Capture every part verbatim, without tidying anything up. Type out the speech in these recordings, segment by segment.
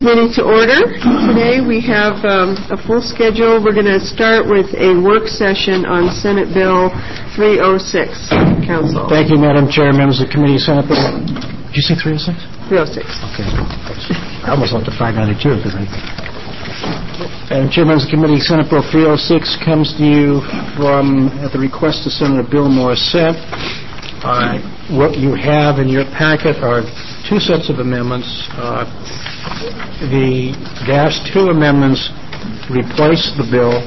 Meeting to order. Today we have um, a full schedule. We're going to start with a work session on Senate Bill three oh six. Council. Thank you, Madam Chair, members of the committee. Senate Bill. Did you say three oh six? three oh six. Okay. I almost went to five ninety-two because I. Madam Chair, members of the committee, Senate Bill three oh six comes to you from at the request of Senator Bill Morissette. Uh, what you have in your packet are two sets of amendments. Uh, The dash two amendments replace the bill,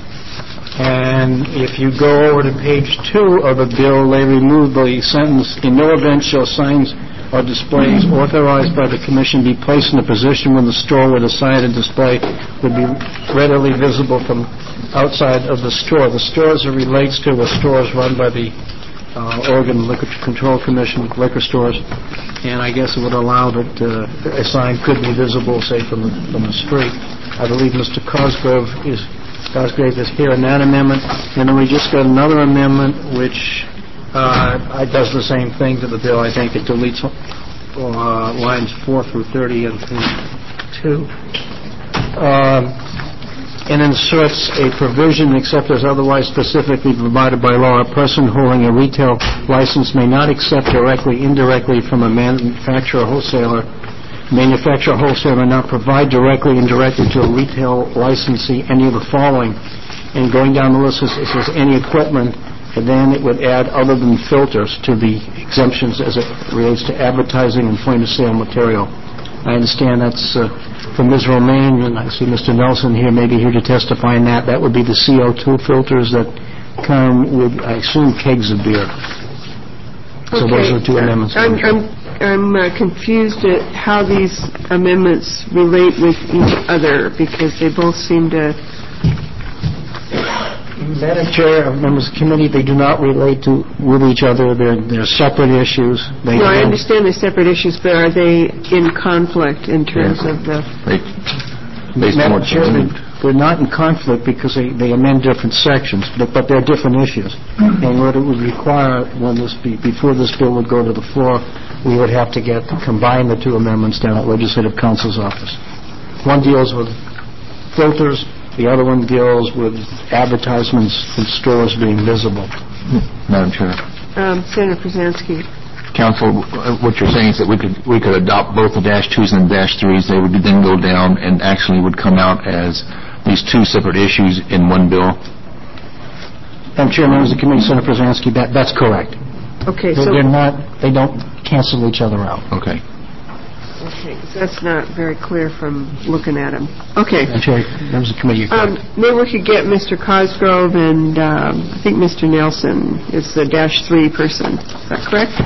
and if you go over to page two of the bill, they remove the sentence, "In no event shall signs or displays authorized by the Commission be placed in a position when the store where the sign and display would be readily visible from outside of the store." The store as it relates to a stores run by the Uh, Oregon Liquor Control Commission, liquor stores, and I guess it would allow that uh, a sign could be visible, say, from the, from the street. I believe Mister Cosgrove is Cosgrave is here in that amendment, and then we just got another amendment which uh, does the same thing to the bill. I think it deletes uh, lines four through thirty and two. Um, and inserts a provision, except as otherwise specifically provided by law, a person holding a retail license may not accept directly, indirectly from a manufacturer, wholesaler, manufacturer, wholesaler, not provide directly, indirectly to a retail licensee any of the following. And going down the list, it says any equipment, and then it would add other than filters to the exemptions as it relates to advertising and point-of-sale material. I understand that's uh, from Miz Romaine, and I see Mister Nelson here, maybe here to testify on that. That would be the C O two filters that come with, I assume, kegs of beer. So okay. Those are the two amendments. I'm, I'm, I'm uh, confused at how these amendments relate with each other, because they both seem to... Madam Chair, members of the committee, they do not relate to with each other. They're, they're separate issues. They no, I understand they're separate issues, but are they in conflict in terms yeah. of the... They, Madam Chair, they, they're not in conflict because they, they amend different sections, but, but they're different issues. And what it would require when this be, before this bill would go to the floor, we would have to get to combine the two amendments down at Legislative Counsel's office. One deals with filters. The other one deals with advertisements in stores being visible. Madam Chair. Um, Senator Przansky. Council, what you're saying is that we could we could adopt both the dash twos and the dash threes. They would then go down and actually would come out as these two separate issues in one bill. Madam Chair, members of the committee, Senator Przansky, that that's correct. Okay, they're, so they're not. They don't cancel each other out. Okay. Okay, because that's not very clear from looking at them. Okay. Madam Chair, members of the committee, um, maybe we could get Mister Cosgrove and um, I think Mister Nelson is the dash three person. Is that correct?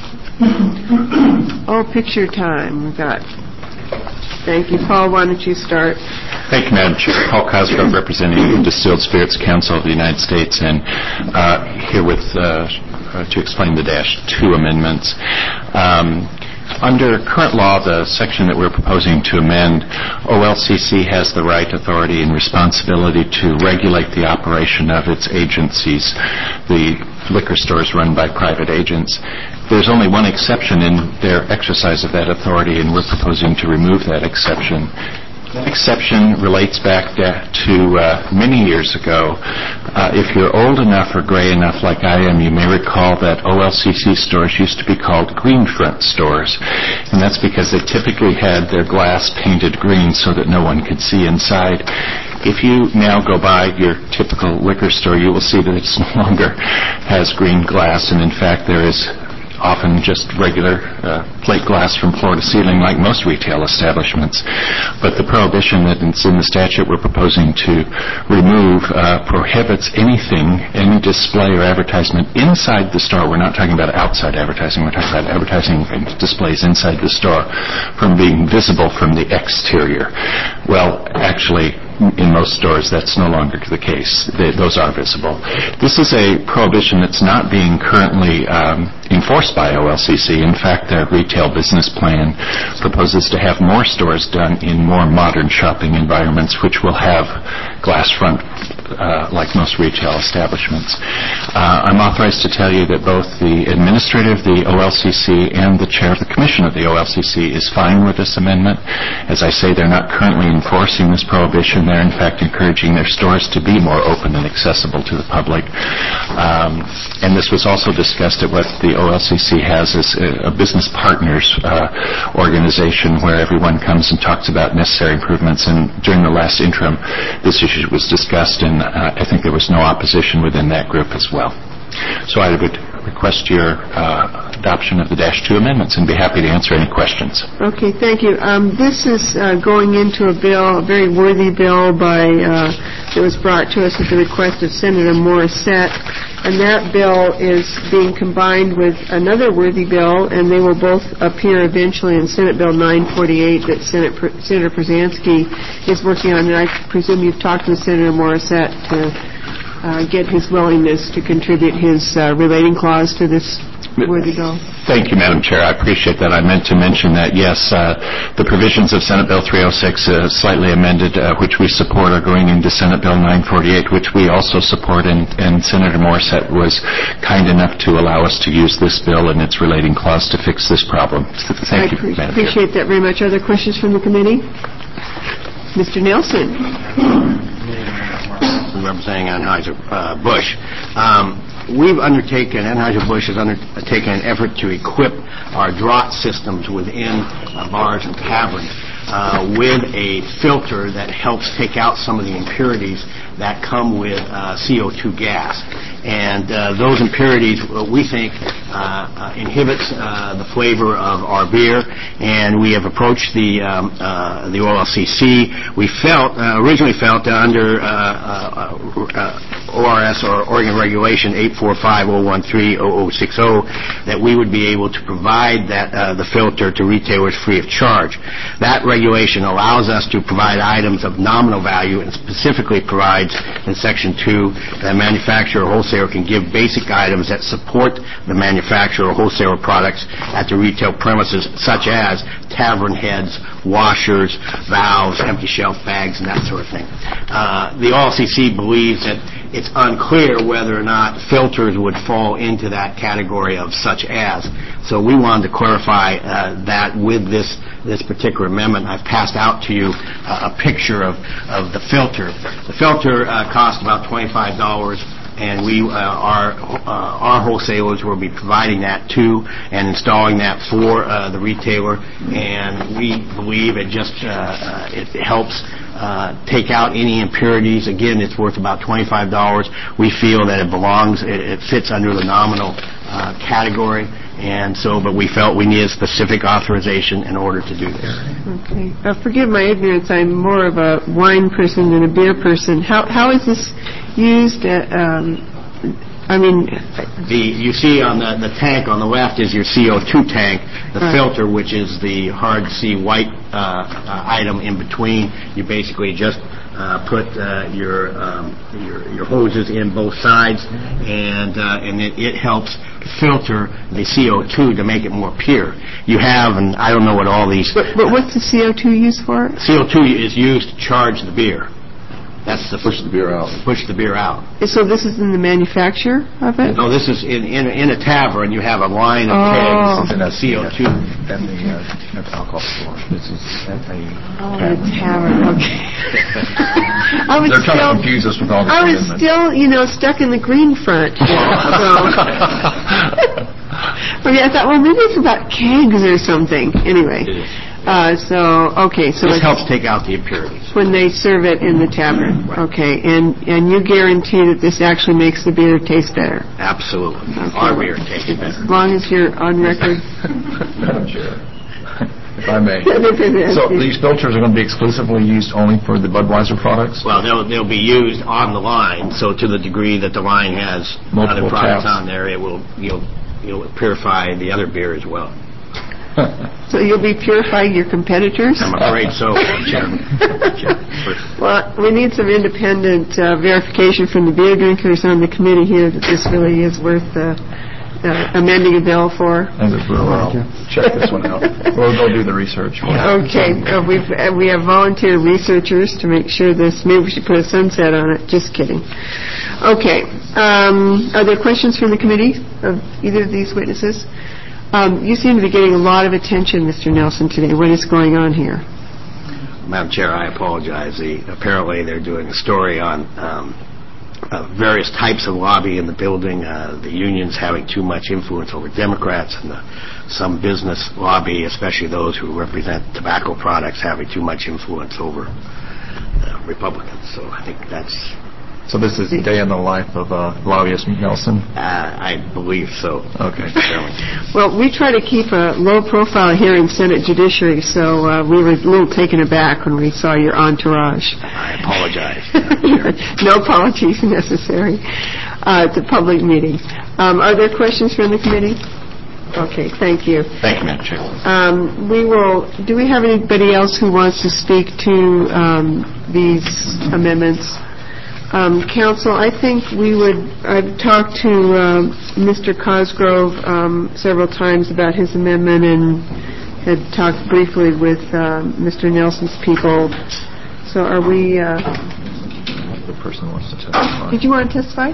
Oh, picture time. We've got. Thank you, Paul. Why don't you start? Thank you, Madam Chair. Paul Cosgrove, representing the Distilled Spirits Council of the United States, and uh, here with uh, to explain the dash two amendments. Um, Under current law, the section that we're proposing to amend, O L C C has the right, authority, and responsibility to regulate the operation of its agencies, the liquor stores run by private agents. There's only one exception in their exercise of that authority, and we're proposing to remove that exception. That exception relates back to uh, many years ago. Uh, if you're old enough or gray enough like I am, you may recall that O L C C stores used to be called green front stores. And that's because they typically had their glass painted green so that no one could see inside. If you now go by your typical liquor store, you will see that it no longer has green glass, and in fact there is often just regular uh, plate glass from floor to ceiling like most retail establishments. But the prohibition that's in the statute we're proposing to remove uh, prohibits anything, any display or advertisement inside the store. We're not talking about outside advertising. We're talking about advertising and displays inside the store from being visible from the exterior. Well, actually, in most stores, that's no longer the case. They, those are visible. This is a prohibition that's not being currently um, enforced by O L C C. In fact, their retail business plan proposes to have more stores done in more modern shopping environments, which will have glass front uh, like most retail establishments. Uh, I'm authorized to tell you that both the administrator of the O L C C and the chair of the commission of the O L C C is fine with this amendment. As I say, they're not currently enforcing this prohibition. They're in fact encouraging their stores to be more open and accessible to the public. Um, and this was also discussed at what the O L C C has as a, a business partners uh, organization where everyone comes and talks about necessary improvements. And during the last interim, this issue was discussed, and uh, I think there was no opposition within that group as well. So I would request your uh, adoption of the dash two amendments and be happy to answer any questions. Okay, thank you. Um, this is uh, going into a bill, a very worthy bill by uh, that was brought to us at the request of Senator Morissette, and that bill is being combined with another worthy bill, and they will both appear eventually in Senate Bill nine forty-eight that Senate, Senator Przansky is working on, and I presume you've talked with Senator Morissette to Uh, get his willingness to contribute his uh, relating clause to this worthy bill. Thank you, Madam Chair. I appreciate that. I meant to mention that, yes, uh, the provisions of Senate Bill three oh six, uh, slightly amended, uh, which we support, are going into Senate Bill nine forty-eight, which we also support, and, and Senator Morissette was kind enough to allow us to use this bill and its relating clause to fix this problem. So thank I you, pre- Madam appreciate Chair. that very much. Other questions from the committee? Mister Nelson. Representing Anheuser-Busch. Um, we've undertaken, Anheuser-Busch has undertaken an effort to equip our draught systems within uh, bars and taverns uh, with a filter that helps take out some of the impurities that come with uh, C O two gas. And uh, those impurities, uh, we think, uh, uh, inhibits uh, the flavor of our beer. And we have approached the um, uh, the O L C C. We felt, uh, originally felt that under uh, uh, uh, O R S, or Oregon Regulation eight four five oh one three oh oh six oh, that we would be able to provide that uh, the filter to retailers free of charge. That regulation allows us to provide items of nominal value, and specifically provides in Section two that manufacturer or wholesaler can give basic items that support the manufacturer or wholesaler products at the retail premises, such as tavern heads, washers, valves, empty shelf bags, and that sort of thing. Uh, the O L C C believes that it's unclear whether or not filters would fall into that category of such as. So we wanted to clarify uh, that with this this particular amendment. I've passed out to you uh, a picture of, of the filter. The filter uh, costs about twenty-five dollars, and we uh, our uh, our wholesalers will be providing that to and installing that for uh, the retailer, and we believe it just uh, uh, it helps uh, take out any impurities. Again, it's worth about twenty-five dollars. We feel that it belongs, it, it fits under the nominal uh, category, and so, but we felt we needed specific authorization in order to do this. Okay. Uh, forgive my ignorance. I'm more of a wine person than a beer person. How how is this used? Uh, um, I mean, the you see on the the tank on the left is your C O two tank. The right. filter, which is the hard to see white uh, uh, item in between, you basically just uh, put uh, your, um, your your hoses in both sides, and uh, and it, it helps filter the C O two to make it more pure. You have, and I don't know what all these. But, but what's the C O two used for? C O two is used to charge the beer. That's the Push the beer out. Push the beer out. So this is in the manufacture of it? No, this is in in, in a tavern. You have a line of Oh. kegs and a C O two. At the, uh, at the alcohol store. This is at the Oh, the tavern, okay. I was They're trying still, to confuse us with all these I was amendments. still, you know, stuck in the green front. You know, so. Okay, I thought, well, maybe it's about kegs or something. Anyway. It is. Uh, so, okay, so This it's helps take out the impurities. when they serve it in the tavern. Right. Okay, and, and you guarantee that this actually makes the beer taste better? Absolutely. Okay. Our beer tastes better. As long as you're on record. Madam Chair, if I may. Yes. So these filters are going to be exclusively used only for the Budweiser products? Well, they'll they'll be used on the line. So to the degree that the line has Multiple other products taps. on there, it will you'll you'll purify the other beer as well. So you'll be purifying your competitors? I'm afraid so, Madam Chairman. Well, we need some independent uh, verification from the beer drinkers on the committee here that this really is worth uh, uh, amending a bill for? As a brewer, I'll check this one out. We'll go do the research. Okay, uh, we've, uh, we have volunteer researchers to make sure this, maybe we should put a sunset on it. Just kidding. Okay, um, are there questions from the committee of either of these witnesses? Um, you seem to be getting a lot of attention, Mister Nelson, today. What is going on here? Madam Chair, I apologize. The, apparently they're doing a story on um, uh, various types of lobby in the building, uh, the unions having too much influence over Democrats, and the, some business lobby, especially those who represent tobacco products, having too much influence over uh, Republicans. So I think that's... So this is day in the life of uh, lobbyist Nelson? Uh, I believe so. Okay. Well, we try to keep a low profile here in Senate Judiciary, so uh, we were a little taken aback when we saw your entourage. I apologize. No apologies necessary. Uh, it's a public meeting. Um, are there questions from the committee? Okay, thank you. Thank you, Madam Chair. Um, we will, do we have anybody else who wants to speak to um, these amendments? Um, Council, I think we would, I've talked to uh, Mister Cosgrove um, several times about his amendment and had talked briefly with uh, Mister Nelson's people. So are we... Uh, The person wants to testify. did you want to testify?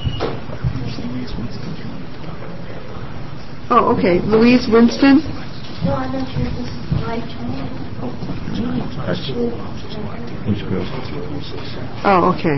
Oh, okay. Louise Winston? No, I'm not sure if this is my turn. Oh, okay.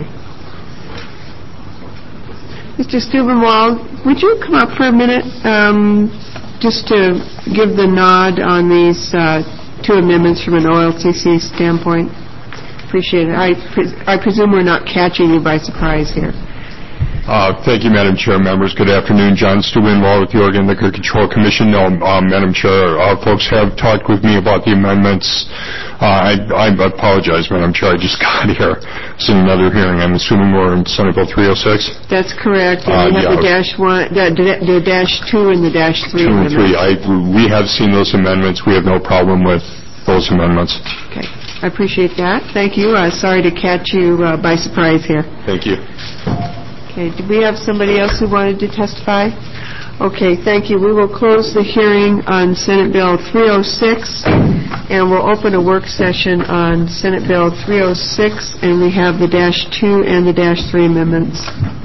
Mister Stubenwald, would you come up for a minute um, just to give the nod on these uh, two amendments from an O L C C standpoint? Appreciate it. I, pre- I presume we're not catching you by surprise here. Uh, thank you, Madam Chair. Members, good afternoon. John Stubenwald with the Oregon Liquor Control Commission. No, um, Madam Chair, uh, folks have talked with me about the amendments. Uh, I, I apologize, Madam Chair. I just got here. It's in another hearing. I'm assuming we're in Senate Bill three oh six? That's correct. And Uh, you have yeah. the dash one, the, the dash two and the dash three Two and three. amendments. I, we have seen those amendments. We have no problem with those amendments. Okay. I appreciate that. Thank you. Uh, sorry to catch you uh, by surprise here. Thank you. Okay, did we have somebody else who wanted to testify? Okay, thank you. We will close the hearing on Senate Bill three oh six, and we'll open a work session on Senate Bill three oh six, and we have the dash two and the dash three amendments.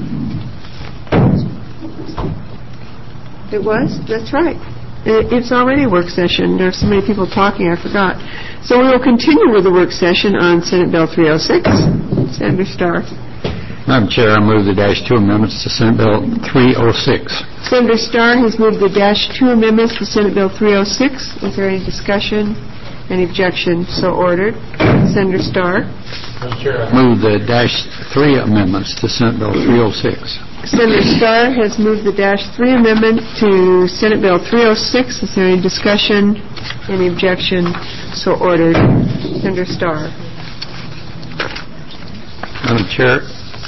It was? That's right. It- It's already a work session. There are so many people talking, I forgot. So we will continue with the work session on Senate Bill three oh six. Senator Starr. Madam Chair, I move the dash two amendments to Senate Bill three oh six. Senator Starr has moved the dash two amendments to Senate Bill three oh six. Is there any discussion? Any objection? So ordered. Senator Starr. Madam Chair, I move the dash three amendments to Senate Bill three oh six. Senator Starr has moved the dash three amendment to Senate Bill three oh six. Is there any discussion? Any objection? So ordered. Senator Starr. Madam Chair,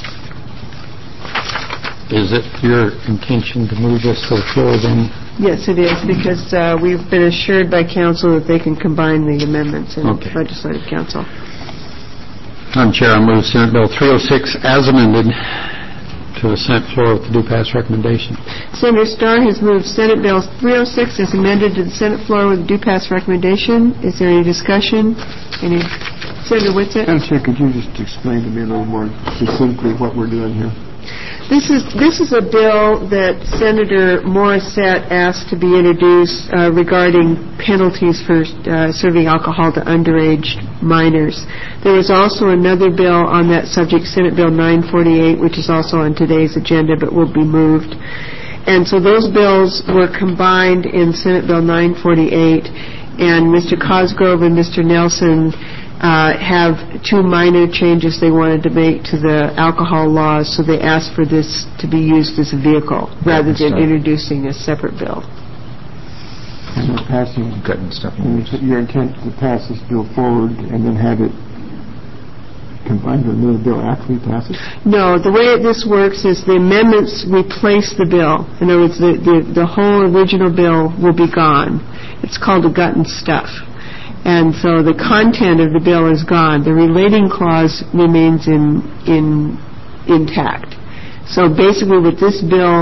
is it your intention to move this to the floor then? Yes, it is, because uh, we've been assured by council that they can combine the amendments in Okay. legislative council. Madam Chair, I move Senate Bill three oh six as amended to the Senate floor with the due pass recommendation. Senator Starr has moved Senate Bill three oh six as amended to the Senate floor with a due pass recommendation. Is there any discussion? Any? Senator Whitsitt? Madam Chair, could you just explain to me a little more succinctly what we're doing here? This is this is a bill that Senator Morissette asked to be introduced uh, regarding penalties for uh, serving alcohol to underage minors. There is also another bill on that subject, Senate Bill nine forty-eight, which is also on today's agenda but will be moved. And so those bills were combined in Senate Bill nine forty-eight, and Mister Cosgrove and Mister Nelson Uh, have two minor changes they wanted to make to the alcohol laws, so they asked for this to be used as a vehicle rather than introducing a separate bill. And we're passing, Good stuff. and it's your intent to pass this bill forward and then have it combined with another bill after we pass it? No, the way this works is the amendments replace the bill. In other words, the, the, the whole original bill will be gone. It's called a gut and stuff. And so the content of the bill is gone. The relating clause remains in in intact. So basically what this bill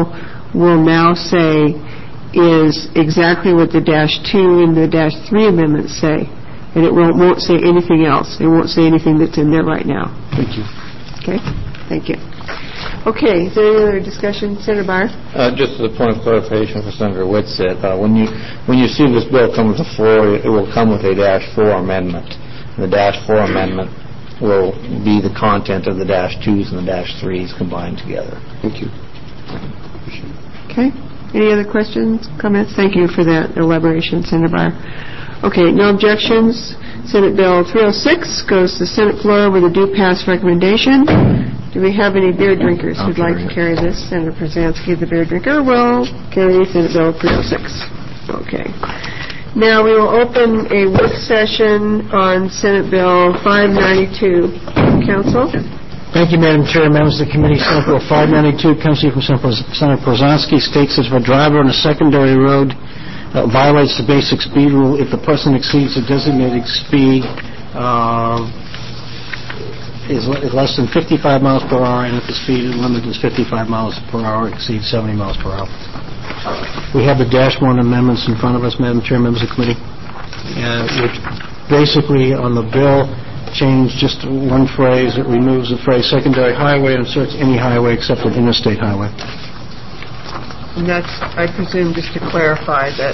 will now say is exactly what the dash two and the dash three amendments say, and it won't, won't say anything else. It won't say anything that's in there right now. Thank you. Okay? Thank you. Okay, is there any other discussion? Senator Byer? Uh, just as a point of clarification for Senator Whitsitt, uh, when you when you see this bill come to the floor, it will come with a dash four amendment. And the dash four amendment will be the content of the dash twos and the dash threes combined together. Thank you. Okay. Any other questions, comments? Thank you for that elaboration, Senator Byer. Okay, no objections. Senate Bill three oh six goes to the Senate floor with a due pass recommendation. Do we have any beer drinkers who'd like to carry this? Senator Przansky, the beer drinker, will carry Senate Bill three oh six. Okay. Now we will open a work session on Senate Bill five ninety-two. Council? Thank you, Madam Chair. Members of the committee, Senate Bill five ninety-two comes to you from Senator Przansky. States that if a driver on a secondary road uh, violates the basic speed rule, if the person exceeds the designated speed uh, is less than fifty-five miles per hour, and if the speed limit is fifty-five miles per hour, exceeds seventy miles per hour. We have the dash one amendments in front of us, Madam Chair, members of the committee, uh, which basically on the bill change just one phrase. It removes the phrase secondary highway and inserts any highway except an interstate highway. And that's, I presume, just to clarify that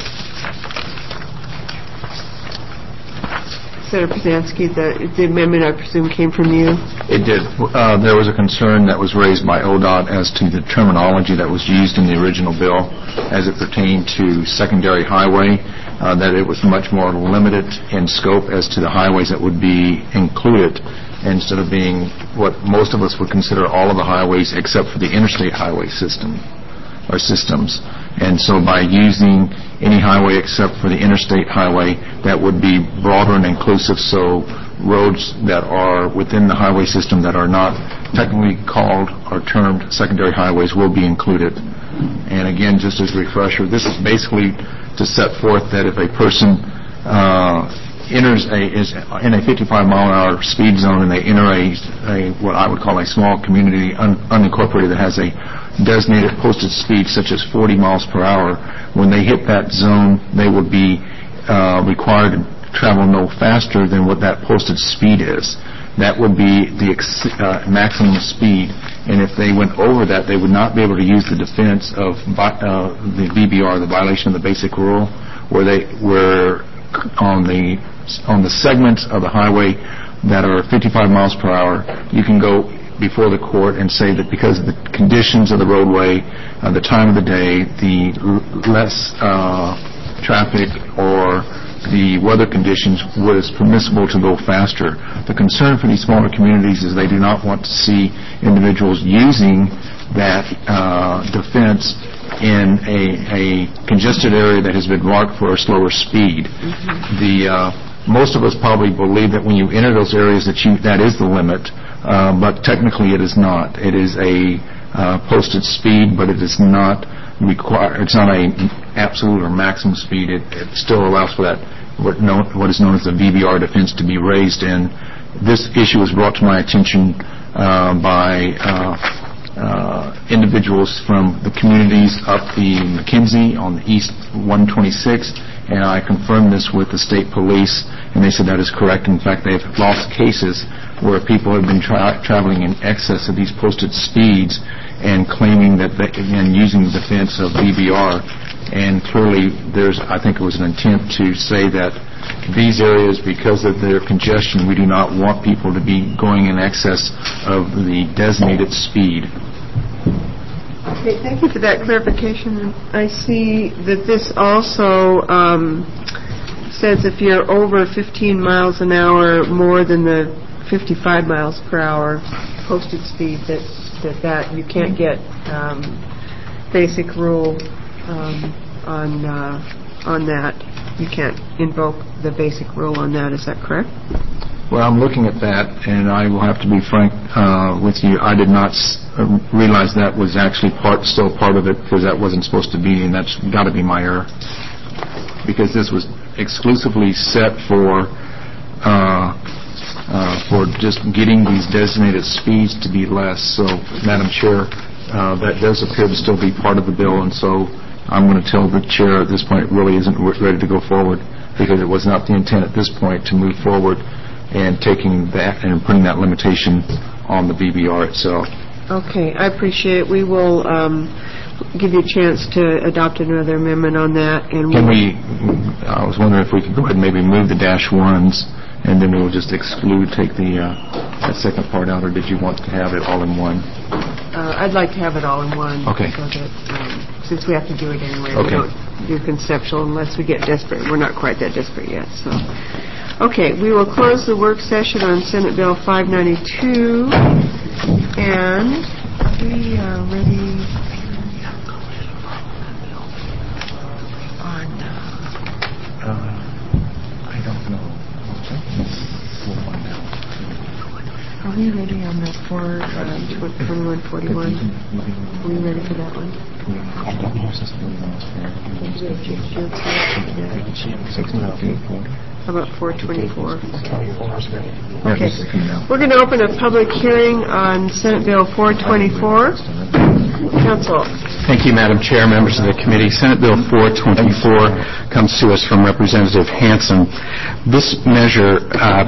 Senator Przansky, the, the amendment, I presume, came from you? It did. Uh, there was a concern that was raised by O D O T as to the terminology that was used in the original bill as it pertained to secondary highway, uh, that it was much more limited in scope as to the highways that would be included instead of being what most of us would consider all of the highways except for the interstate highway system or systems. And so by using any highway except for the interstate highway, that would be broader and inclusive, so roads that are within the highway system that are not technically called or termed secondary highways will be included. And again, just as a refresher, this is basically to set forth that if a person uh, enters a is in a fifty-five mile an hour speed zone and they enter a, a what I would call a small community un, unincorporated that has a designated posted speed such as forty miles per hour, when they hit that zone, they would be uh, required to travel no faster than what that posted speed is. That would be the ex- uh, maximum speed, and if they went over that, they would not be able to use the defense of uh, the V B R, the violation of the basic rule, where they were on the on the segments of the highway that are fifty-five miles per hour. You can go before the court and say that because of the conditions of the roadway, uh, the time of the day, the l- less uh, traffic or the weather conditions, was permissible to go faster. The concern for these smaller communities is they do not want to see individuals using that uh, defense in a, a congested area that has been marked for a slower speed. Mm-hmm. The uh, most of us probably believe that when you enter those areas that you that is the limit, uh, but technically it is not. It is a uh, posted speed, but it is not require. It's not a absolute or maximum speed. It, it still allows for that what, known, what is known as the V B R defense to be raised. And this issue was brought to my attention uh, by uh, uh, individuals from the communities up the McKenzie on the east one twenty-six, and I confirmed this with the state police, and they said that is correct. In fact, they've lost cases where people have been tra- traveling in excess of these posted speeds and claiming that they, and using the defense of V B R. And clearly, there's, I think it was an intent to say that these areas, because of their congestion, we do not want people to be going in excess of the designated speed. Okay, thank you for that clarification. I see that this also um, says if you're over fifteen miles an hour more than the fifty-five miles per hour posted speed, that that, that you can't get um, basic rule um, on uh, on that. You can't invoke the basic rule on that. Is that correct? Well, I'm looking at that, and I will have to be frank uh, with you. I did not s- uh, realize that was actually part, still part of it, because that wasn't supposed to be, and that's got to be my error. Because this was exclusively set for uh, uh, for just getting these designated speeds to be less. So, Madam Chair, uh, that does appear to still be part of the bill, and so I'm going to tell the chair at this point it really isn't ready to go forward, because it was not the intent at this point to move forward and taking that and putting that limitation on the B B R itself. Okay, I appreciate it. We will um, give you a chance to adopt another amendment on that. And Can we, I was wondering if we could go ahead and maybe move the dash ones, and then we'll just exclude, take the uh, that second part out, or did you want to have it all in one? Uh, I'd like to have it all in one. Okay. So that, um, since we have to do it anyway, Okay. we don't do conceptual unless we get desperate. We're not quite that desperate yet. So, okay, we will close the work session on Senate Bill five ninety-two, and we are ready on. Uh, uh, I don't know. We'll find out. Are we ready on the four twenty-one forty-one? Are we ready for that one? How about four twenty-four? Okay. We're going to open a public hearing on Senate Bill four twenty-four. Council. Thank you, Madam Chair, members of the committee. Senate Bill four twenty-four comes to us from Representative Hansen. This measure, uh,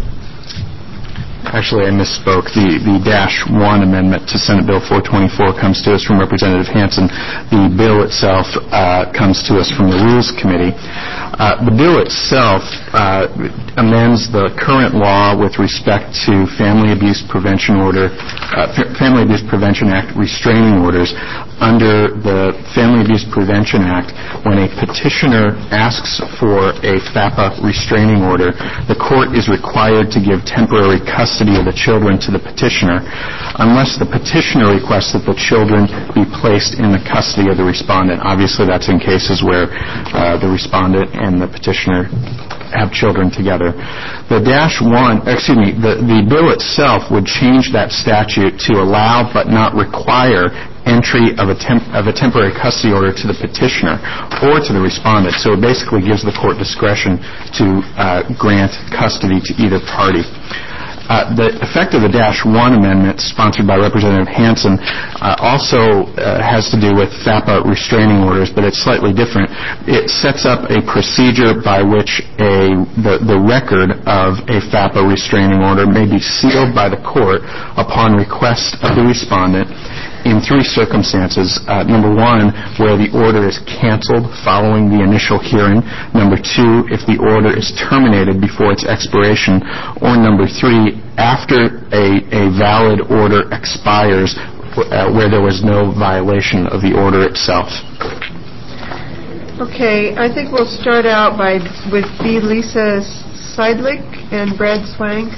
actually I misspoke, the, the dash one amendment to Senate Bill four twenty-four comes to us from Representative Hansen. The bill itself uh, comes to us from the Rules Committee. Uh, the bill itself uh, amends the current law with respect to Family Abuse Prevention Order, uh, F- Family Abuse Prevention Act restraining orders. Under the Family Abuse Prevention Act, when a petitioner asks for a FAPA restraining order, the court is required to give temporary custody of the children to the petitioner unless the petitioner requests that the children be placed in the custody of the respondent. Obviously, that's in cases where uh, the respondent and the petitioner have children together. The dash one, excuse me, the, the bill itself would change that statute to allow but not require entry of a, temp, of a temporary custody order to the petitioner or to the respondent. So it basically gives the court discretion to uh, grant custody to either party. Uh, the effect of the dash one amendment, sponsored by Representative Hansen, uh, also uh, has to do with FAPA restraining orders, but it's slightly different. It sets up a procedure by which a the, the record of a FAPA restraining order may be sealed by the court upon request of the respondent in three circumstances. Uh, number one, where the order is canceled following the initial hearing. Number two, if the order is terminated before its expiration. Or number three, after a, a valid order expires uh, where there was no violation of the order itself. Okay, I think we'll start out by with B. Lisa Seidlich and Brad Swank.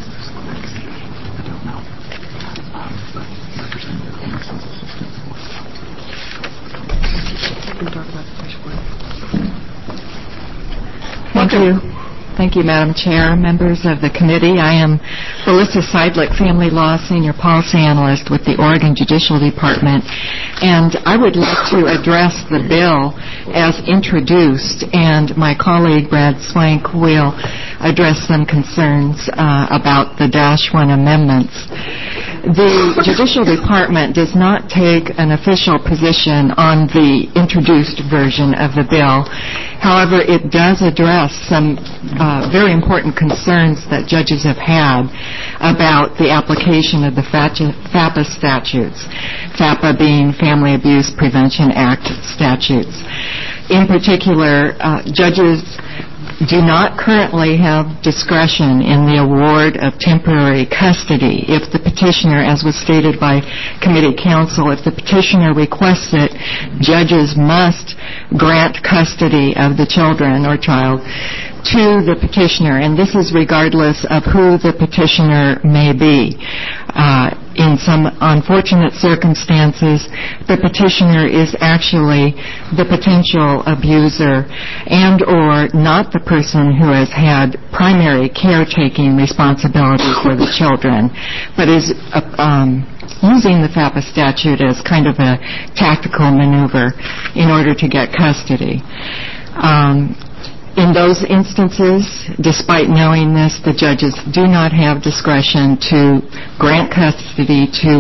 Thank you. Thank you, Madam Chair, members of the committee. I am Melissa Seidlich, Family Law Senior Policy Analyst with the Oregon Judicial Department, and I would like to address the bill as introduced, and my colleague Brad Swank will address some concerns uh, about the dash one amendments. The Judicial Department does not take an official position on the introduced version of the bill. However, it does address some uh, very important concerns that judges have had about the application of the FAPA statutes, FAPA being Family Abuse Prevention Act statutes. In particular, uh, judges do not currently have discretion in the award of temporary custody. If the petitioner, as was stated by committee counsel, if the petitioner requests it, judges must grant custody of the children or child to the petitioner, and this is regardless of who the petitioner may be. Uh, in some unfortunate circumstances, the petitioner is actually the potential abuser and or not the person who has had primary caretaking responsibility for the children, but is uh, um, using the FAPA statute as kind of a tactical maneuver in order to get custody. Um, In those instances, despite knowing this, the judges do not have discretion to grant custody to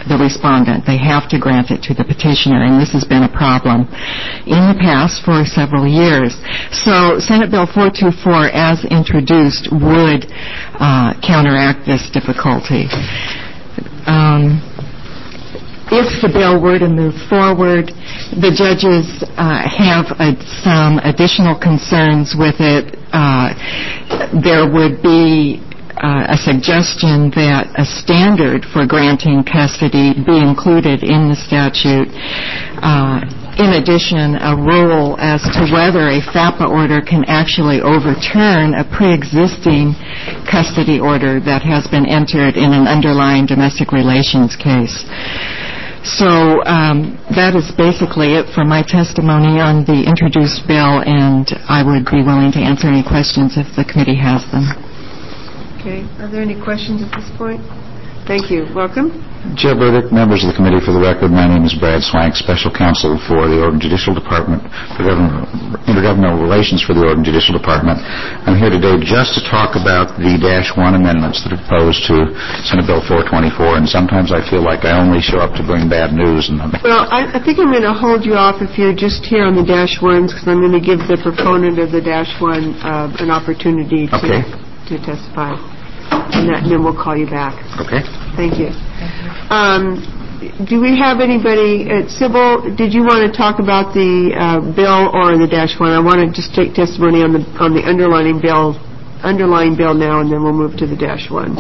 the respondent. They have to grant it to the petitioner, and this has been a problem in the past for several years. So Senate Bill four twenty-four, as introduced, would uh, counteract this difficulty. Um, If the bill were to move forward, the judges uh, have uh, some additional concerns with it. Uh, there would be uh, a suggestion that a standard for granting custody be included in the statute. Uh, in addition, a rule as to whether a FAPA order can actually overturn a pre-existing custody order that has been entered in an underlying domestic relations case. So um, that is basically it for my testimony on the introduced bill, and I would be willing to answer any questions if the committee has them. Okay. Are there any questions at this point? Thank you. Welcome. Chair Burdick, members of the committee, for the record, my name is Brad Swank, Special Counsel for the Oregon Judicial Department, for Intergovernmental Relations for the Oregon Judicial Department. I'm here today just to talk about the Dash one amendments that are proposed to Senate Bill four twenty-four, and sometimes I feel like I only show up to bring bad news. And well, I, I think I'm going to hold you off if you're just here on the Dash ones, because I'm going to give the proponent of the Dash one uh, an opportunity to, okay. to testify. And, that, and then we'll call you back. Okay. Thank you. Um, do we have anybody, uh, Sybil, did you want to talk about the uh, bill or the Dash one? I want to just take testimony on the on the underlying bill, underlying bill now, and then we'll move to the Dash one.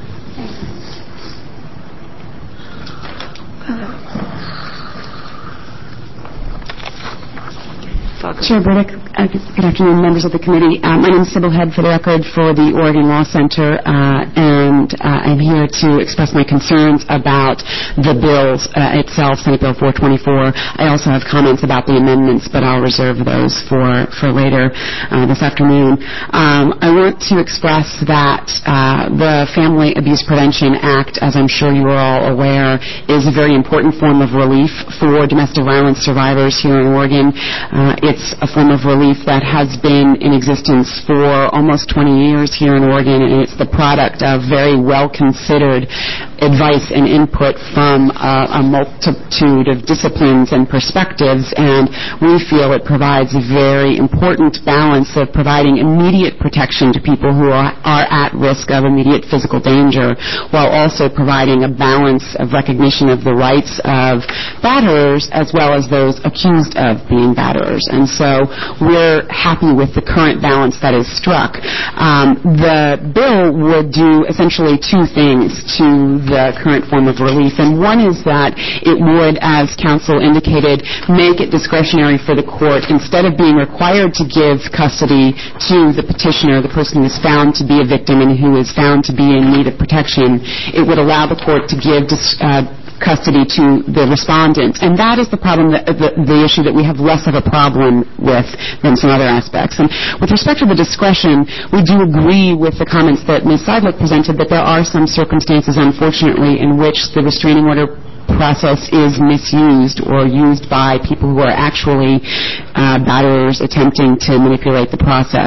Chair Burdick, uh, good afternoon, members of the committee. Uh, my name is Sybil Head, for the record, for the Oregon Law Center, uh, and uh, I'm here to express my concerns about the bills uh, itself, Senate Bill four twenty-four. I also have comments about the amendments, but I'll reserve those for, for later uh, this afternoon. Um, I want to express that uh, the Family Abuse Prevention Act, as I'm sure you are all aware, is a very important form of relief for domestic violence survivors here in Oregon. Uh, It's a form of relief that has been in existence for almost twenty years here in Oregon, and it's the product of very well-considered advice and input from uh, a multitude of disciplines and perspectives, and we feel it provides a very important balance of providing immediate protection to people who are, are at risk of immediate physical danger, while also providing a balance of recognition of the rights of batterers as well as those accused of being batterers. And so we're happy with the current balance that is struck. Um, the bill would do essentially two things to the current form of relief, and one is that it would, as counsel indicated, make it discretionary for the court, instead of being required to give custody to the petitioner, the person who is found to be a victim and who is found to be in need of protection, it would allow the court to give uh, custody to the respondent. And that is the problem, that, the, the issue that we have less of a problem with than some other aspects. And with respect to the discretion, we do agree with the comments that Miz Seidlich presented that there are some circumstances, unfortunately, in which the restraining order process is misused or used by people who are actually uh, batterers attempting to manipulate the process.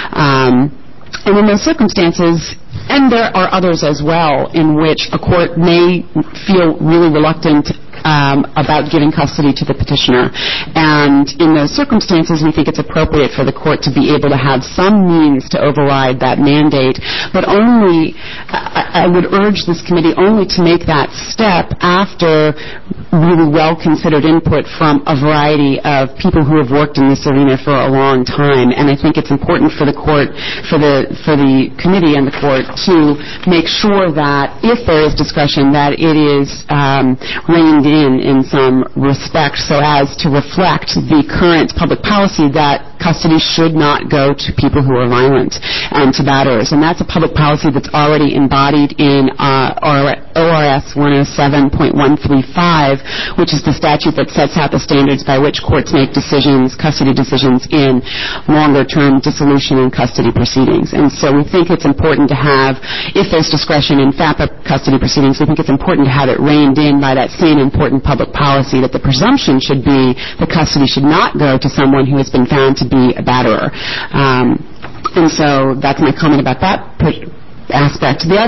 Um, and in those circumstances, and there are others as well, in which a court may feel really reluctant um, about giving custody to the petitioner. And in those circumstances, we think it's appropriate for the court to be able to have some means to override that mandate, but only, I, I would urge this committee only to make that step after really well-considered input from a variety of people who have worked in this arena for a long time. And I think it's important for the court, for the, for the committee and the court to make sure that if there is discretion, that it is um, reined in in some respect so as to reflect the current public policy that custody should not go to people who are violent and to batterers. And that's a public policy that's already embodied in uh, O R S one oh seven point one three five, which is the statute that sets out the standards by which courts make decisions, custody decisions, in longer-term dissolution and custody proceedings. And so we think it's important to have, if there's discretion in FAPA custody proceedings, we think it's important to have it reined in by that same important public policy that the presumption should be that custody should not go to someone who has been found to be a batterer. Um, and so that's my comment about that per- aspect. The other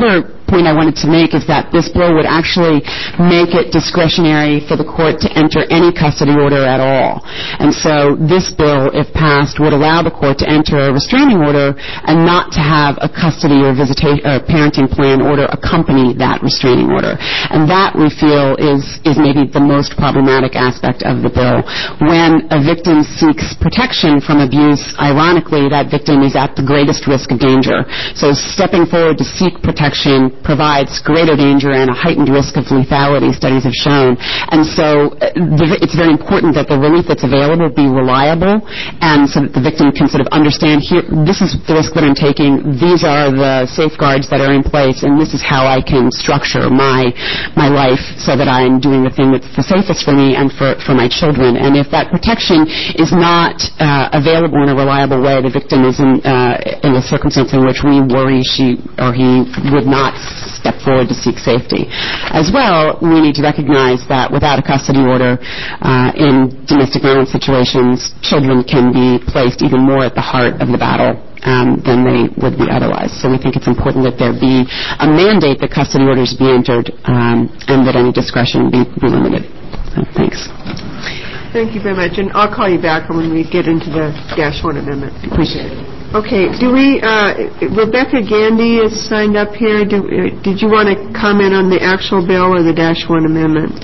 point I wanted to make is that this bill would actually make it discretionary for the court to enter any custody order at all. And so this bill, if passed, would allow the court to enter a restraining order and not to have a custody or visitation or parenting plan order accompany that restraining order. And that, we feel, is, is maybe the most problematic aspect of the bill. When a victim seeks protection from abuse, ironically, that victim is at the greatest risk of danger. So stepping forward to seek protection provides greater danger and a heightened risk of lethality, studies have shown. And so uh, it's very important that the relief that's available be reliable, and so that the victim can sort of understand, here, this is the risk that I'm taking, these are the safeguards that are in place, and this is how I can structure my my life so that I'm doing the thing that's the safest for me and for, for my children. And if that protection is not uh, available in a reliable way, the victim is in, uh, in a circumstance in which we worry she or he would not step forward to seek safety. As well, we need to recognize that without a custody order uh, in domestic violence situations, children can be placed even more at the heart of the battle um, than they would be otherwise. So we think it's important that there be a mandate that custody orders be entered um, and that any discretion be, be limited. So, thanks. Thank you very much. And I'll call you back when we get into the Dash one amendment. Appreciate it. Okay, do we, uh, Rebecca Gandy is signed up here. Do, uh, did you want to comment on the actual bill or the Dash one amendment?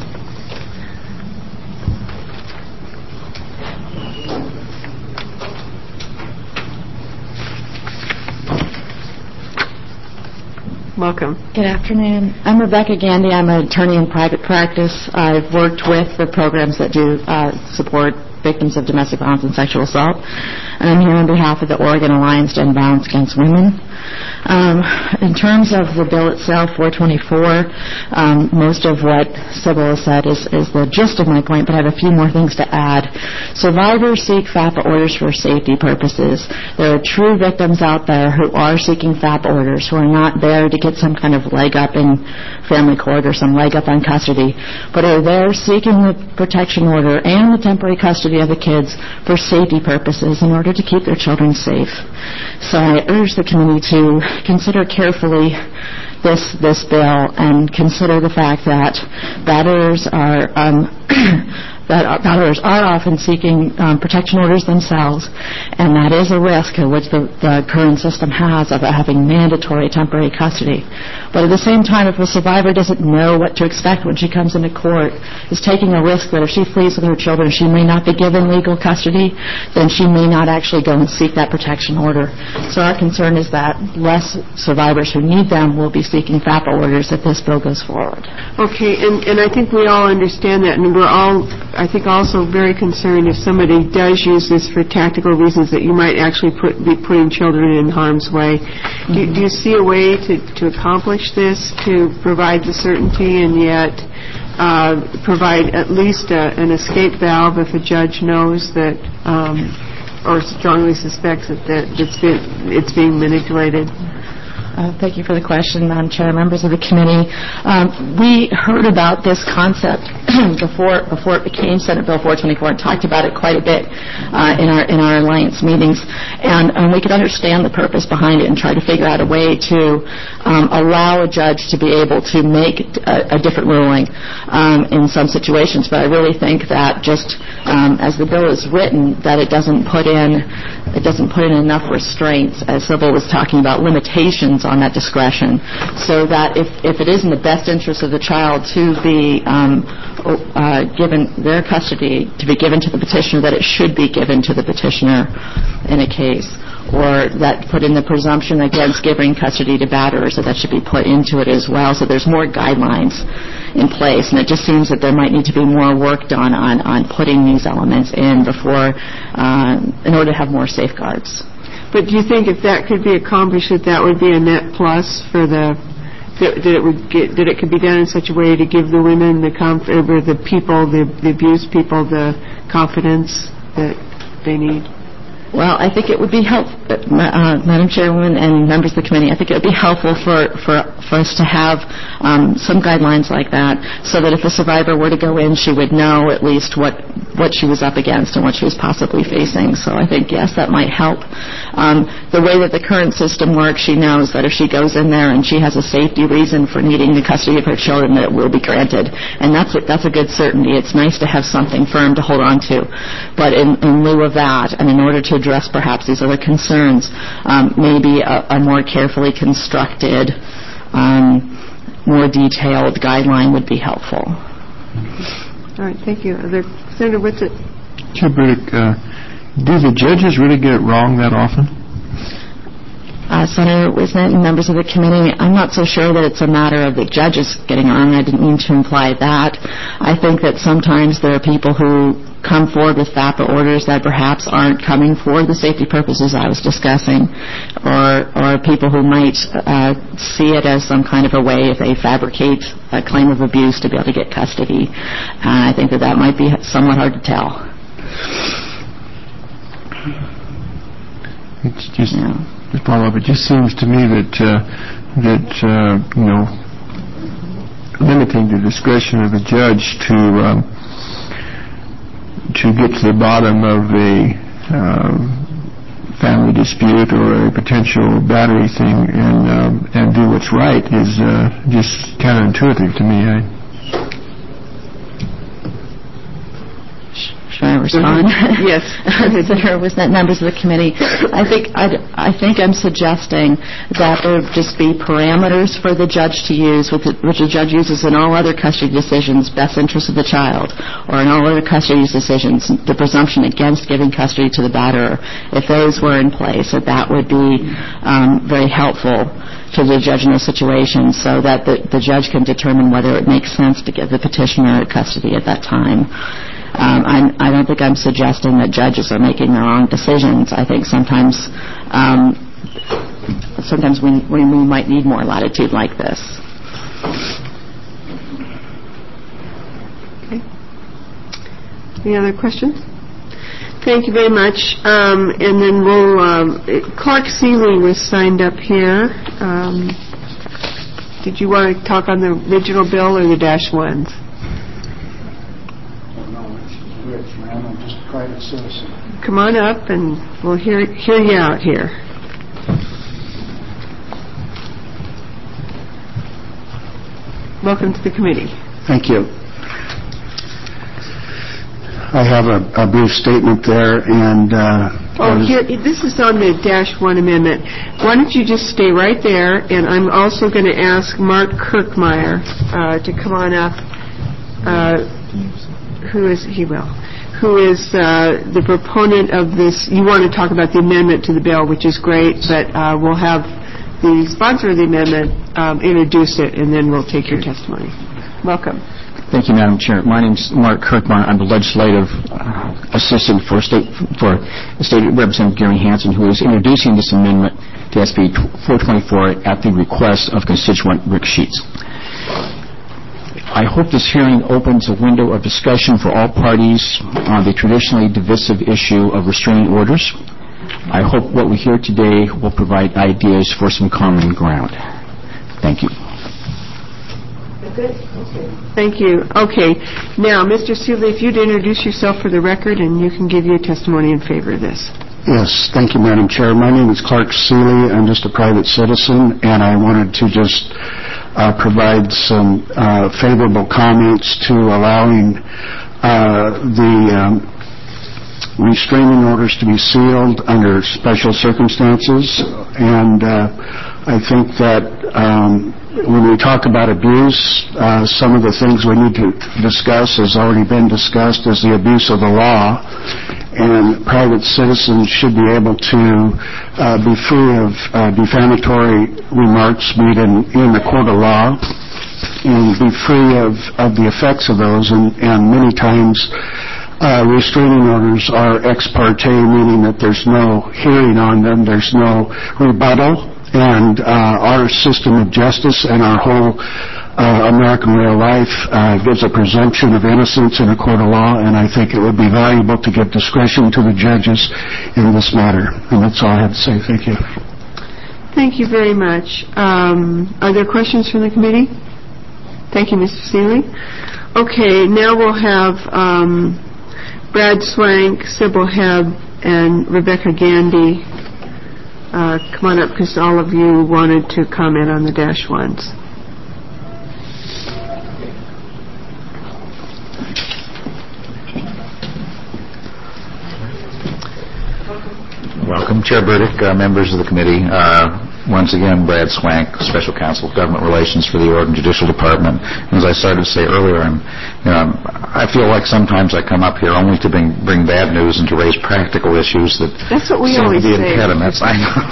Welcome. Good afternoon. I'm Rebecca Gandy. I'm an attorney in private practice. I've worked with the programs that do uh, support victims of domestic violence and sexual assault. And I'm here on behalf of the Oregon Alliance to End Violence Against Women. Um, in terms of the bill itself, four twenty-four, um, most of what Sybil has said is, is the gist of my point, but I have a few more things to add. Survivors seek FAPA orders for safety purposes. There are true victims out there who are seeking FAPA orders, who are not there to get some kind of leg up in family court or some leg up on custody, but are there seeking the protection order and the temporary custody of the kids for safety purposes in order to keep their children safe. So I urge the committee to consider carefully this this bill and consider the fact that batterers are um, that batterers are often seeking um, protection orders themselves, and that is a risk which the, the current system has of having mandatory temporary custody. But at the same time, if a survivor doesn't know what to expect when she comes into court, is taking a risk that if she flees with her children, she may not be given legal custody, then she may not actually go and seek that protection order. So our concern is that less survivors who need them will be seeking FAPA orders if this bill goes forward. Okay, and, and I think we all understand that, and we're all, I think, also very concerned if somebody does use this for tactical reasons that you might actually put, be putting children in harm's way. Do, do you see a way to, to accomplish this, to provide the certainty and yet uh, provide at least a, an escape valve if a judge knows that um, or strongly suspects that, that it's, been, it's being manipulated? Uh, thank you for the question, Madam Chair, members of the committee. Um, we heard about this concept before before it became Senate Bill four twenty-four and talked about it quite a bit uh, in our in our alliance meetings, and um, we could understand the purpose behind it and try to figure out a way to um, allow a judge to be able to make a, a different ruling um, in some situations. But I really think that just um, as the bill is written, that it doesn't put in it doesn't put in enough restraints, as Sybil was talking about, limitations on that discretion, so that if, if it is in the best interest of the child to be um, uh, given their custody, to be given to the petitioner, that it should be given to the petitioner in a case, or that put in the presumption against giving custody to batterers, that that should be put into it as well, so there's more guidelines in place. And it just seems that there might need to be more work done on, on putting these elements in before, uh, in order to have more safeguards. But do you think if that could be accomplished, that that would be a net plus for the, that, that it would get, that it could be done in such a way to give the women, the conf, or the people, the, the abused people, the confidence that they need? Well, I think it would be helpful, uh, Madam Chairwoman and members of the committee, I think it would be helpful for, for, for for us to have um, some guidelines like that so that if a survivor were to go in, she would know at least what, what she was up against and what she was possibly facing. So I think, yes, that might help. Um, the way that the current system works, she knows that if she goes in there and she has a safety reason for needing the custody of her children, that it will be granted. And that's a, that's a good certainty. It's nice to have something firm to hold on to. But in, in lieu of that, and in order to address perhaps these other concerns, um, maybe a, a more carefully constructed, um, more detailed guideline would be helpful. All right, thank you. Are there, Senator Whitsitt? Chair Burdick, uh, do the judges really get it wrong that often? Uh, Senator Wisnett and members of the committee, I'm not so sure that it's a matter of the judges getting it wrong. I didn't mean to imply that. I think that sometimes there are people who come forward with FAPA orders that perhaps aren't coming for the safety purposes I was discussing, or or people who might uh, see it as some kind of a way, if they fabricate a claim of abuse, to be able to get custody. Uh, I think that that might be somewhat hard to tell. It's just, yeah. just follow up. It just seems to me that uh, that uh, you know, limiting the discretion of the judge to um, to get to the bottom of a uh, family dispute or a potential battery thing and um, and do what's right is uh, just counterintuitive to me. I, Should I respond? Yes. Senator Wisnett, members of the committee, I think I'd, I think I'm suggesting that there would just be parameters for the judge to use, which the, which the judge uses in all other custody decisions, best interest of the child, or in all other custody decisions, the presumption against giving custody to the batterer. If those were in place, that that would be um, very helpful to the judge in those situations, so that the, the judge can determine whether it makes sense to give the petitioner custody at that time. Um, I'm, I don't think I'm suggesting that judges are making the wrong decisions. I think sometimes um, sometimes we, we, we might need more latitude like this. Okay. Any other questions? Thank you very much. Um, and then we'll... Um, Clark Seeley was signed up here. Um, did you want to talk on the original bill or the dash ones? I'm just a private citizen. Come on up and we'll hear hear you out here. Welcome to the committee. Thank you. I have a, a brief statement there, and uh, oh, here this is on the dash one amendment. Why don't you just stay right there? And I'm also going to ask Mark Kirkmeyer uh, to come on up. Uh, who is he? Will. Who is uh, the proponent of this. You want to talk about the amendment to the bill, which is great, but uh, we'll have the sponsor of the amendment um, introduce it, and then we'll take your testimony. Welcome. Thank you, Madam Chair. My name is Mark Kirkmeyer. I'm the legislative uh, assistant for State for State Representative Gary Hansen, who is introducing this amendment to S B four twenty-four at the request of constituent Rick Sheets. I hope this hearing opens a window of discussion for all parties on the traditionally divisive issue of restraining orders. I hope what we hear today will provide ideas for some common ground. Thank you. Good. Okay. Thank you. Okay. Now, Mister Seeley, if you'd introduce yourself for the record, and you can give your testimony in favor of this. Yes, thank you, Madam Chair. My name is Clark Seeley. I'm just a private citizen, and I wanted to just uh, provide some uh, favorable comments to allowing uh, the um, restraining orders to be sealed under special circumstances. And uh, I think that um, when we talk about abuse, uh, some of the things we need to discuss has already been discussed as the abuse of the law. And private citizens should be able to uh, be free of uh, defamatory remarks made in, in the court of law and be free of, of the effects of those. And, and many times uh, restraining orders are ex parte, meaning that there's no hearing on them, there's no rebuttal. And uh, our system of justice and our whole uh, American way of life uh, gives a presumption of innocence in a court of law, and I think it would be valuable to give discretion to the judges in this matter. And that's all I have to say. Thank you. Thank you very much. Um, are there questions from the committee? Thank you, Mister Seeley. Okay, now we'll have um, Brad Swank, Sybil Hebb, and Rebecca Gandy uh, come on up because all of you wanted to comment on the dash ones. Welcome, Chair Burdick, uh, members of the committee. Uh, once again, Brad Swank, Special Counsel of Government Relations for the Oregon Judicial Department. And as I started to say earlier, I'm, you know, I feel like sometimes I come up here only to bring, bring bad news and to raise practical issues that That's what we seem always to be say. impediments. I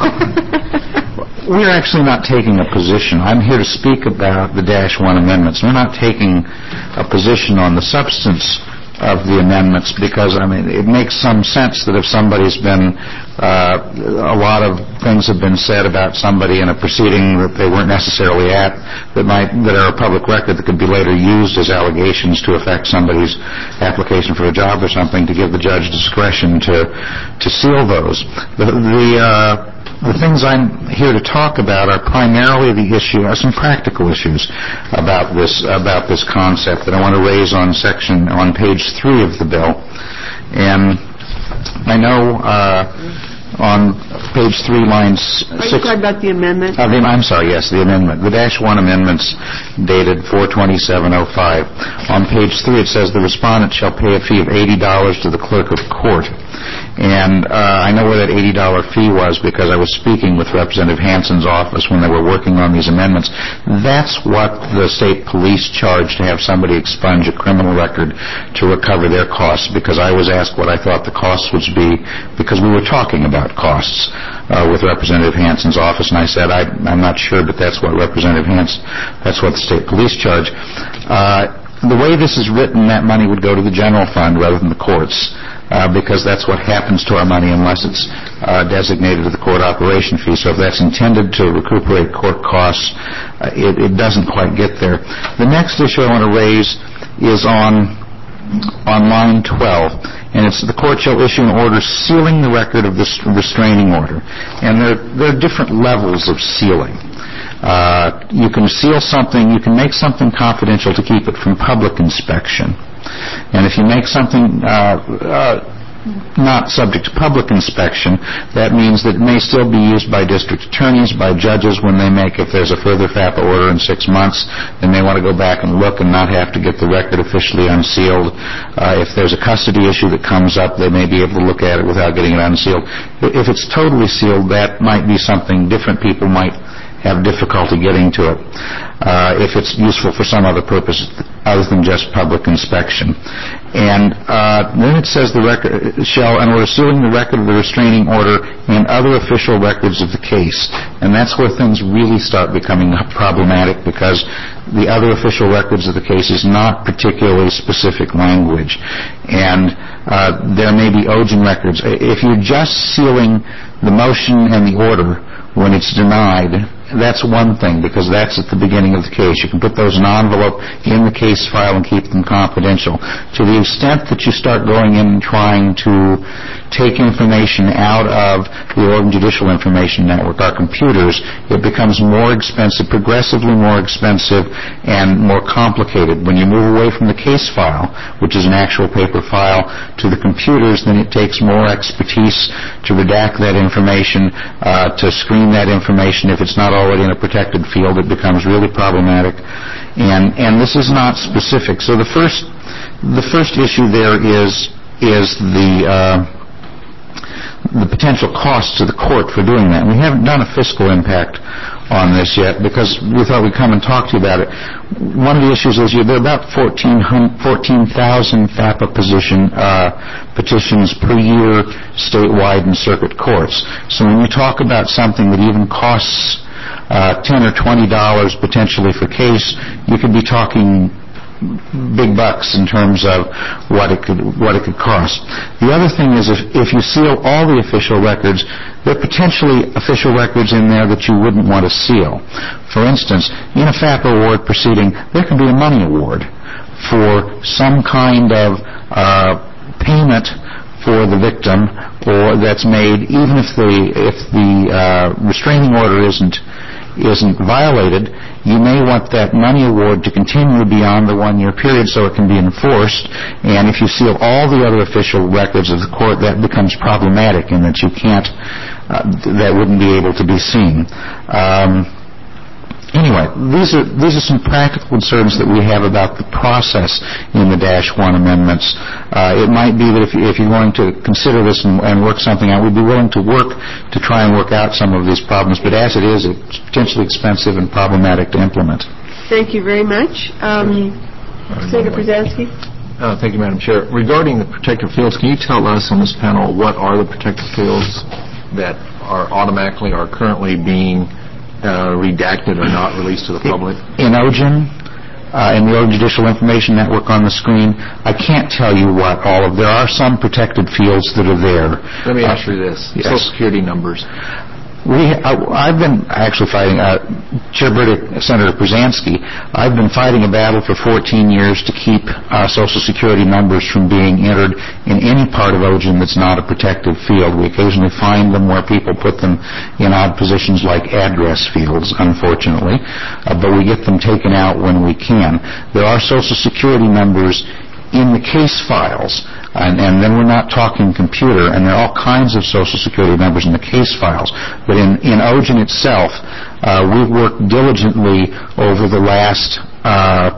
know. We're actually not taking a position. I'm here to speak about the Dash one amendments. We're not taking a position on the substance of the amendments because, I mean, it makes some sense that if somebody's been, uh, a lot of things have been said about somebody in a proceeding that they weren't necessarily at, that might, that are a public record that could be later used as allegations to affect somebody's application for a job or something, to give the judge discretion to, to seal those. The, the, uh, The things I'm here to talk about are primarily the issue, are some practical issues about this about this concept that I want to raise on section on page three of the bill. And I know uh, on page three, lines Are six. you talking about the amendment? Uh, the, I'm sorry, yes, the amendment. The Dash one amendments dated four twenty-seven oh five. On page three, it says the respondent shall pay a fee of eighty dollars to the clerk of court. And uh, I know where that eighty dollars fee was because I was speaking with Representative Hansen's office when they were working on these amendments. That's what the state police charge to have somebody expunge a criminal record to recover their costs, because I was asked what I thought the costs would be because we were talking about costs uh, with Representative Hansen's office, and I said, I, I'm not sure, but that's what Representative Hansen, that's what the state police charge. Uh, the way this is written, that money would go to the general fund rather than the courts. Uh, because that's what happens to our money unless it's uh, designated to the court operation fee. So if that's intended to recuperate court costs, uh, it, it doesn't quite get there. The next issue I want to raise is on on line twelve, and it's the court shall issue an order sealing the record of this restraining order. And there, there are different levels of sealing. Uh, you can seal something, you can make something confidential to keep it from public inspection. And if you make something uh, uh, not subject to public inspection, that means that it may still be used by district attorneys, by judges when they make, if there's a further FAPA order in six months, they may want to go back and look and not have to get the record officially unsealed. Uh, if there's a custody issue that comes up, they may be able to look at it without getting it unsealed. If it's totally sealed, that might be something different people might have difficulty getting to it uh, if it's useful for some other purpose other than just public inspection. And uh, then it says the record shall, and we're sealing the record of the restraining order and other official records of the case. And that's where things really start becoming problematic, because the other official records of the case is not particularly specific language. And uh, there may be O G I N records. If you're just sealing the motion and the order when it's denied, that's one thing, because that's at the beginning of the case. You can put those in an envelope in the case file and keep them confidential. To the extent that you start going in and trying to take information out of the Oregon Judicial Information Network, our computers, it becomes more expensive, progressively more expensive and more complicated. When you move away from the case file, which is an actual paper file, to the computers, then it takes more expertise to redact that information, uh, to screen that information. If it's not already in a protected field, it becomes really problematic. And and this is not specific. So the first the first issue there is is the uh, the potential cost to the court for doing that. And we haven't done a fiscal impact on this yet because we thought we'd come and talk to you about it. One of the issues is there are about fourteen thousand FAPA position, uh, petitions per year statewide in circuit courts. So when you talk about something that even costs uh, ten or twenty dollars potentially per case, you could be talking big bucks in terms of what it could what it could cost. The other thing is if, if you seal all the official records, there are potentially official records in there that you wouldn't want to seal. For instance, in a FAPA award proceeding, there can be a money award for some kind of uh, payment for the victim, or that's made even if the if the uh, restraining order isn't isn't violated, you may want that money award to continue beyond the one-year period so it can be enforced. And if you seal all the other official records of the court, that becomes problematic in that you can't, uh, that wouldn't be able to be seen. Um, Anyway, these are these are some practical concerns that we have about the process in the Dash one amendments. Uh, it might be that if, you, if you're going to consider this and, and work something out, we'd be willing to work to try and work out some of these problems. But as it is, it's potentially expensive and problematic to implement. Thank you very much. Um, Senator Brzezinski. Uh, thank you, Madam Chair. Regarding the protected fields, can you tell us on this panel what are the protected fields that are automatically or currently being Uh, redacted or not released to the public? In O G I N, uh, in the Oregon Judicial Information Network on the screen, I can't tell you what all of... There are some protected fields that are there. Let me ask you this. Yes. Social Security numbers. We, I, I've been actually fighting, uh, Chair Burdick, Senator Brzezinski, I've been fighting a battle for fourteen years to keep uh, Social Security numbers from being entered in any part of O G I N that's not a protected field. We occasionally find them where people put them in odd positions like address fields, unfortunately, uh, but we get them taken out when we can. There are Social Security numbers in the case files, and, and then we're not talking computer, and there are all kinds of Social Security numbers in the case files. But in, in O G I N itself, uh, we've worked diligently over the last, uh,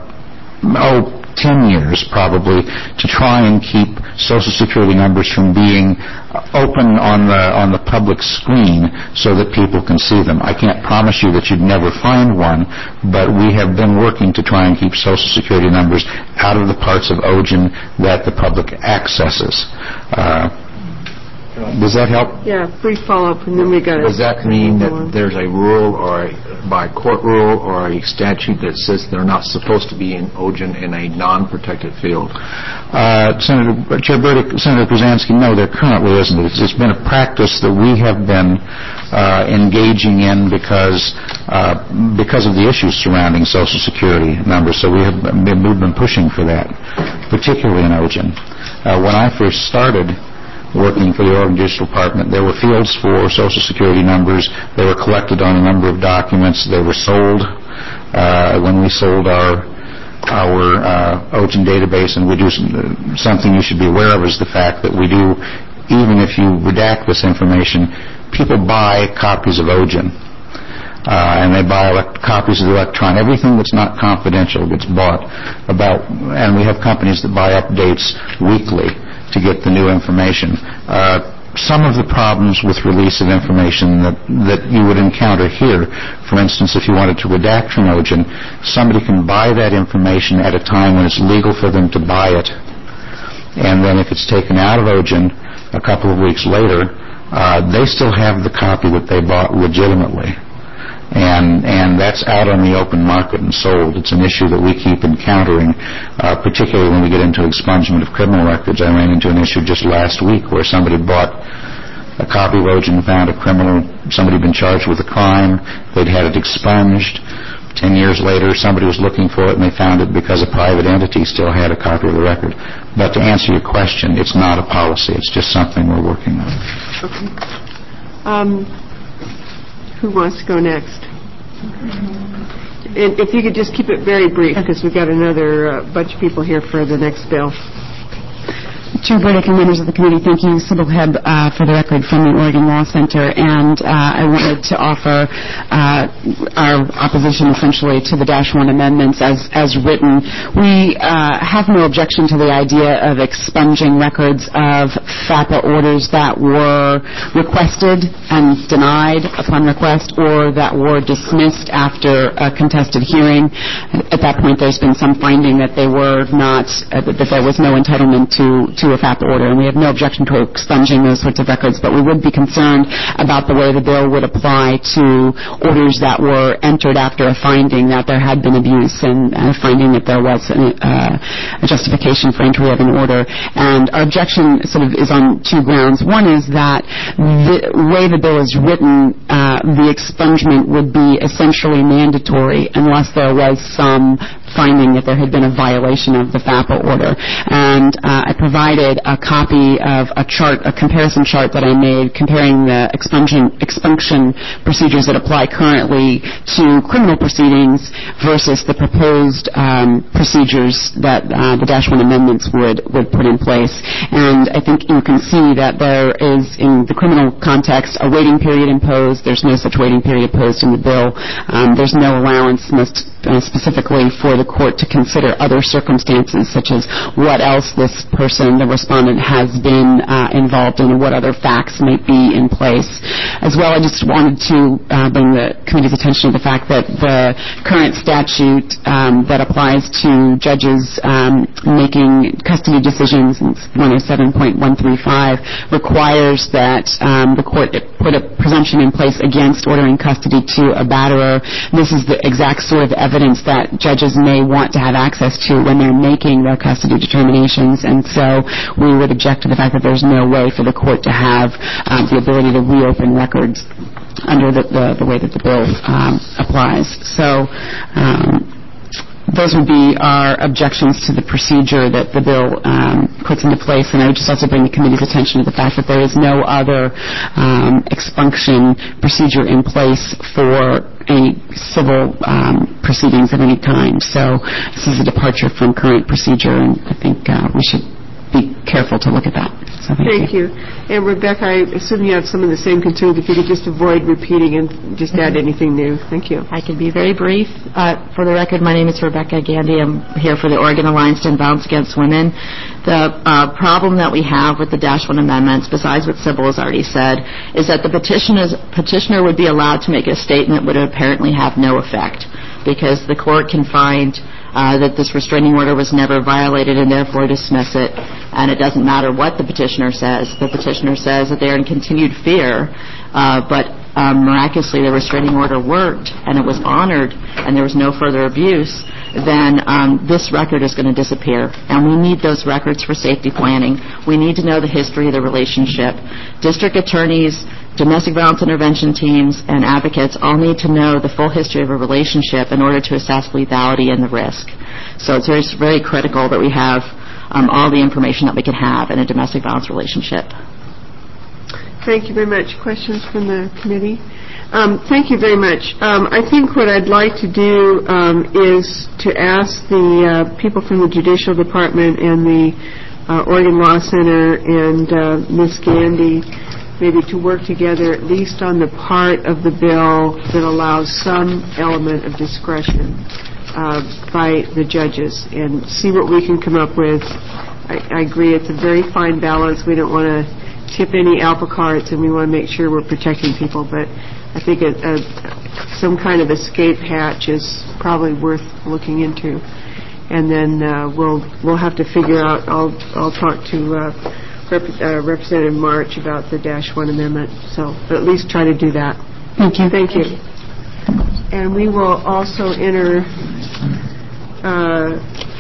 oh, ten years probably, to try and keep Social Security numbers from being open on the on the public screen so that people can see them. I can't promise you that you'd never find one, but we have been working to try and keep Social Security numbers out of the parts of O G I N that the public accesses. Uh, does that help? Yeah, brief follow-up, and then we got. Does that mean that there's a rule or a, by court rule or a statute that says they're not supposed to be in O G I N in a non-protected field? Uh, Senator Chair Burdick, Senator Brzezinski, no, there currently isn't. It's, it's been a practice that we have been uh, engaging in because uh, because of the issues surrounding Social Security numbers. So we have been, we've been pushing for that, particularly in O G I N. Uh, when I first started working for the Oregon Judicial Department, there were fields for Social Security numbers. They were collected on a number of documents. They were sold uh, when we sold our our uh, O G I N database, and we do some, uh, something you should be aware of is the fact that we do, even if you redact this information, people buy copies of O G I N. Uh, and they buy elect- copies of the electron. Everything that's not confidential gets bought about, and we have companies that buy updates weekly to get the new information. Uh, some of the problems with release of information that, that you would encounter here, for instance, if you wanted to redact from O G I N, somebody can buy that information at a time when it's legal for them to buy it, and then if it's taken out of O G I N a couple of weeks later, uh, they still have the copy that they bought legitimately. And and that's out on the open market and sold. It's an issue that we keep encountering, uh, particularly when we get into expungement of criminal records. I ran into an issue just last week where somebody bought a copy of O G I N, found a criminal, somebody had been charged with a crime, they'd had it expunged. Ten years later, somebody was looking for it, and they found it because a private entity still had a copy of the record. But to answer your question, it's not a policy. It's just something we're working on. Okay. Um, who wants to go next? And if you could just keep it very brief, because we've got another uh, bunch of people here for the next bill. Chair Burdick and members of the committee, thank you, Sybil Hebb, uh, for the record from the Oregon Law Center. And uh, I wanted to offer uh, our opposition essentially to the Dash one amendments as, as written. We uh, have no objection to the idea of expunging records of FAPA orders that were requested and denied upon request, or that were dismissed after a contested hearing. At that point, there's been some finding that they were not, uh, that there was no entitlement to, to a FAPA order, and we have no objection to expunging those sorts of records, but we would be concerned about the way the bill would apply to orders that were entered after a finding that there had been abuse and a finding that there was an, uh, a justification for entry of an order. And our objection sort of is on two grounds. One is that the way the bill is written, uh, the expungement would be essentially mandatory unless there was some finding that there had been a violation of the FAPA order. And uh, I provided a copy of a chart, a comparison chart that I made comparing the expunction, expunction procedures that apply currently to criminal proceedings versus the proposed um, procedures that uh, the Dash one amendments would, would put in place. And I think you can see that there is, in the criminal context, a waiting period imposed. There's no such waiting period imposed in the bill. Um, there's no allowance most uh, specifically for the court to consider other circumstances, such as what else this person, the respondent, has been uh, involved in and what other facts might be in place. As well, I just wanted to uh, bring the committee's attention to the fact that the current statute um, that applies to judges um, making custody decisions, one oh seven point one three five, requires that um, the court put a presumption in place against ordering custody to a batterer. This is the exact sort of evidence that judges may want to have access to when they're making their custody determinations, and so we would object to the fact that there's no way for the court to have um, the ability to reopen records under the, the, the way that the bill um, applies. So um, those would be our objections to the procedure that the bill um, puts into place, and I would just also bring the committee's attention to the fact that there is no other um, expunction procedure in place for any civil um, proceedings of any kind. So this is a departure from current procedure, and I think uh, we should be careful to look at that. So thank, thank you. you. And Rebecca, I assume you have some of the same concerns. If you could just avoid repeating and just mm-hmm. add anything new. Thank you. I can be very brief. Uh, for the record, my name is Rebecca Gandy. I'm here for the Oregon Alliance to End Violence Against Women. The uh, problem that we have with the Dash one amendments, besides what Sybil has already said, is that the petitioner would be allowed to make a statement that would apparently have no effect, because the court can find Uh, that this restraining order was never violated and therefore dismiss it, and it doesn't matter what the petitioner says. The petitioner says that they're in continued fear, uh, but um, miraculously the restraining order worked and it was honored and there was no further abuse, then um, this record is going to disappear. And we need those records for safety planning. We need to know the history of the relationship. District attorneys, domestic violence intervention teams, and advocates all need to know the full history of a relationship in order to assess lethality and the risk. So it's very, very critical that we have um, all the information that we can have in a domestic violence relationship. Thank you very much. Questions from the committee? Um, thank you very much. Um, I think what I'd like to do um, is to ask the uh, people from the Judicial Department and the uh, Oregon Law Center and uh, Miz Gandy maybe to work together at least on the part of the bill that allows some element of discretion uh, by the judges and see what we can come up with. I, I agree it's a very fine balance. We don't want to tip any apple carts, and we want to make sure we're protecting people, but I think a, a, some kind of escape hatch is probably worth looking into. And then uh, we'll we'll have to figure out, I'll, I'll talk to uh, Rep- uh, Representative March about the Dash one amendment, so but at least try to do that. Thank you. Thank you. And we will also enter uh,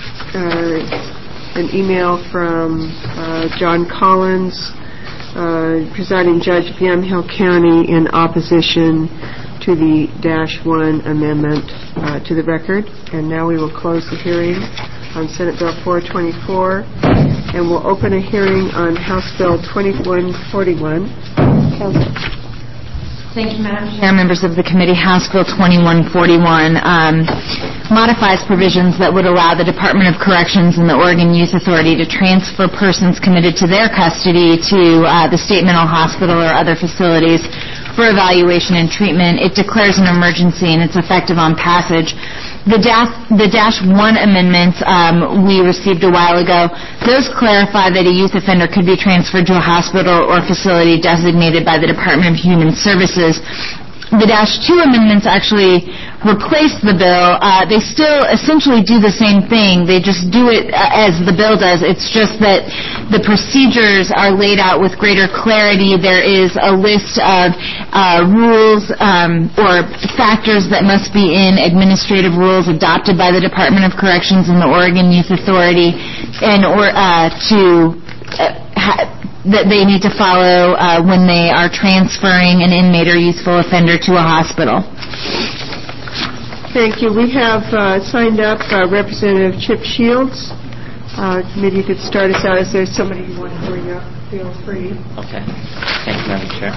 uh, an email from uh, John Collins, uh, presiding judge of Yamhill County, in opposition to the Dash one amendment uh, to the record. And now we will close the hearing on Senate Bill four twenty-four, and we'll open a hearing on House Bill twenty-one forty-one. Council. Thank you, Madam Chair, members of the committee. House Bill twenty-one forty-one um, modifies provisions that would allow the Department of Corrections and the Oregon Youth Authority to transfer persons committed to their custody to uh, the state mental hospital or other facilities for evaluation and treatment. It declares an emergency, and it's effective on passage. The Dash, the Dash one amendments um, we received a while ago, those clarify that a youth offender could be transferred to a hospital or facility designated by the Department of Human Services. The Dash two amendments actually replace the bill. Uh, they still essentially do the same thing. They just do it uh, as the bill does. It's just that the procedures are laid out with greater clarity. There is a list of uh, rules um, or factors that must be in administrative rules adopted by the Department of Corrections and the Oregon Youth Authority in or uh, to uh, ha- that they need to follow uh, when they are transferring an inmate or youthful offender to a hospital. Thank you. We have uh, signed up uh, Representative Chip Shields. Uh, maybe you could start us out. Is there somebody you want to bring up? Feel free. Okay. Thank you, Madam Chair.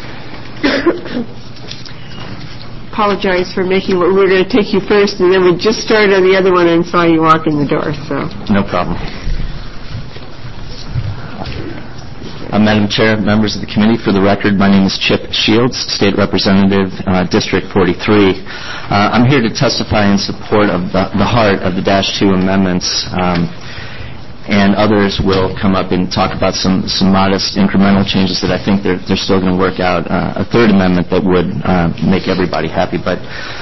Apologize for making what we were going to take you first, and then we just started on the other one and saw you walk in the door. So no problem. Uh, Madam Chair, members of the committee, for the record, my name is Chip Shields, State Representative, uh, District forty-three. Uh, I'm here to testify in support of the, the heart of the Dash two amendments, um, and others will come up and talk about some, some modest incremental changes that I think they're, they're still going to work out. Uh, a third amendment that would uh, make everybody happy. But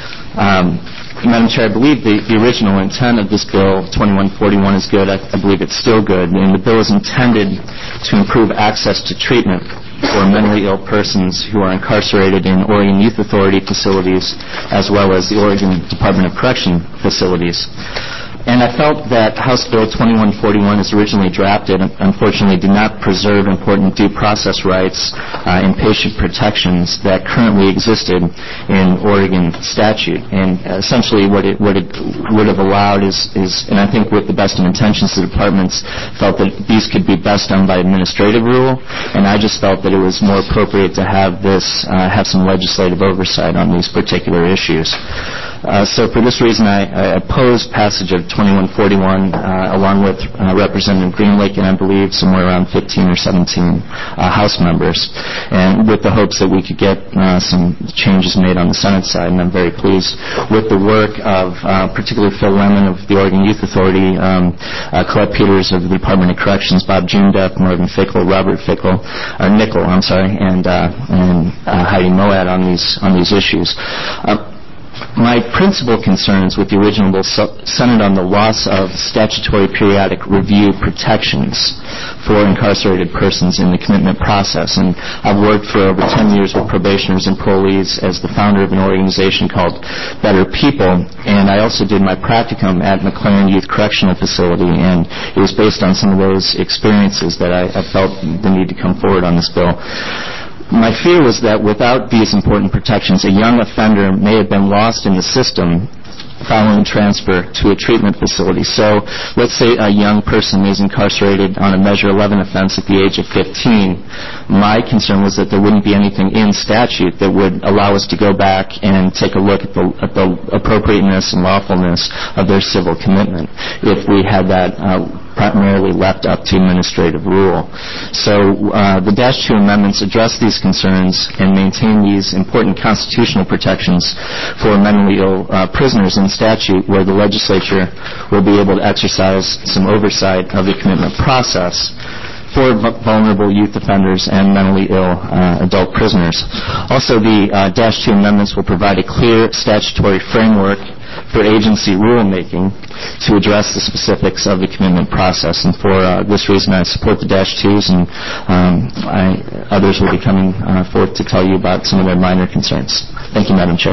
um, Madam Chair, I believe the, the original intent of this bill, twenty-one forty-one, is good. I, I believe it's still good. And the bill is intended to improve access to treatment for mentally ill persons who are incarcerated in Oregon Youth Authority facilities as well as the Oregon Department of Correction facilities. And I felt that House Bill twenty-one forty-one, as originally drafted, unfortunately did not preserve important due process rights uh, and patient protections that currently existed in Oregon statute. And essentially what it, what it would have allowed is, is, and I think with the best of intentions, the departments felt that these could be best done by administrative rule, and I just felt that it was more appropriate to have this, uh, have some legislative oversight on these particular issues. Uh, so for this reason, I, I opposed passage of twenty-one forty-one uh, along with uh, Representative Greenlake and I believe somewhere around fifteen or seventeen uh, House members, and with the hopes that we could get uh, some changes made on the Senate side. And I'm very pleased with the work of uh, particularly Phil Lemon of the Oregon Youth Authority, um, uh, Colette Peters of the Department of Corrections, Bob Jundeff, Marvin Fickle, Robert Fickle, uh, Nickel, I'm sorry, and, uh, and uh, Heidi Moad on these on these issues. Uh, My principal concerns with the original bill centered on the loss of statutory periodic review protections for incarcerated persons in the commitment process. And I've worked for over ten years with probationers and parolees as the founder of an organization called Better People, and I also did my practicum at McLaren Youth Correctional Facility, and it was based on some of those experiences that I, I felt the need to come forward on this bill. My fear was that without these important protections, a young offender may have been lost in the system following transfer to a treatment facility. So let's say a young person is incarcerated on a Measure eleven offense at the age of fifteen. My concern was that there wouldn't be anything in statute that would allow us to go back and take a look at the, at the appropriateness and lawfulness of their civil commitment if we had that uh, primarily left up to administrative rule. So uh, the Dash two amendments address these concerns and maintain these important constitutional protections for mentally ill uh, prisoners in statute, where the legislature will be able to exercise some oversight of the commitment process for vulnerable youth offenders and mentally ill uh, adult prisoners. Also, the uh, Dash two amendments will provide a clear statutory framework for agency rulemaking to address the specifics of the commitment process. And for uh, this reason, I support the Dash twos, and um, I, others will be coming uh, forth to tell you about some of their minor concerns. Thank you, Madam Chair.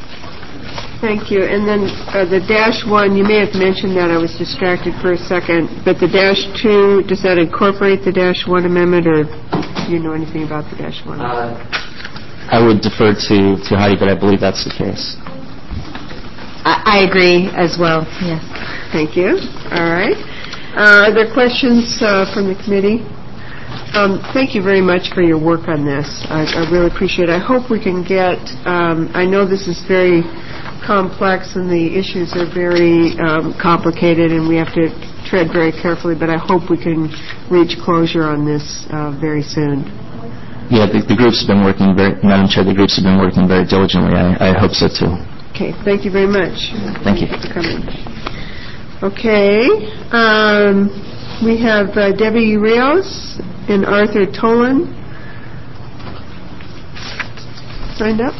Thank you. And then uh, the Dash one, you may have mentioned that. I was distracted for a second. But the Dash two, does that incorporate the Dash one amendment, or do you know anything about the Dash one? Uh, I would defer to, to Heidi, but I believe that's the case. I, I agree as well, yes. Thank you. All right. Uh, are there questions uh, from the committee? Um, thank you very much for your work on this. I, I really appreciate it. I hope we can get, um, I know this is very complex and the issues are very um, complicated and we have to tread very carefully, but I hope we can reach closure on this uh, very soon. Yeah, the, the groups have been working very, Madam Chair, the groups have been working very diligently. I, I hope so too. Okay, thank you very much. Thank you. For coming. Okay, um, we have uh, Debbie Rios and Arthur Tolan signed up.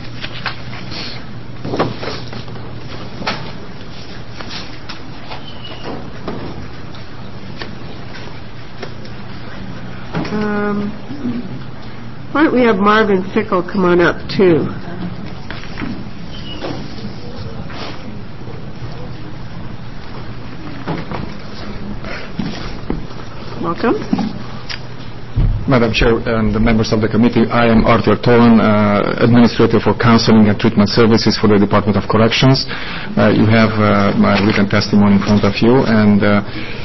Um, why don't we have Marvin Fickle come on up too? Welcome. Madam Chair and the members of the committee, I am Arthur Tolan, uh, Administrator for Counseling and Treatment Services for the Department of Corrections. Uh, you have uh, my written testimony in front of you, and uh,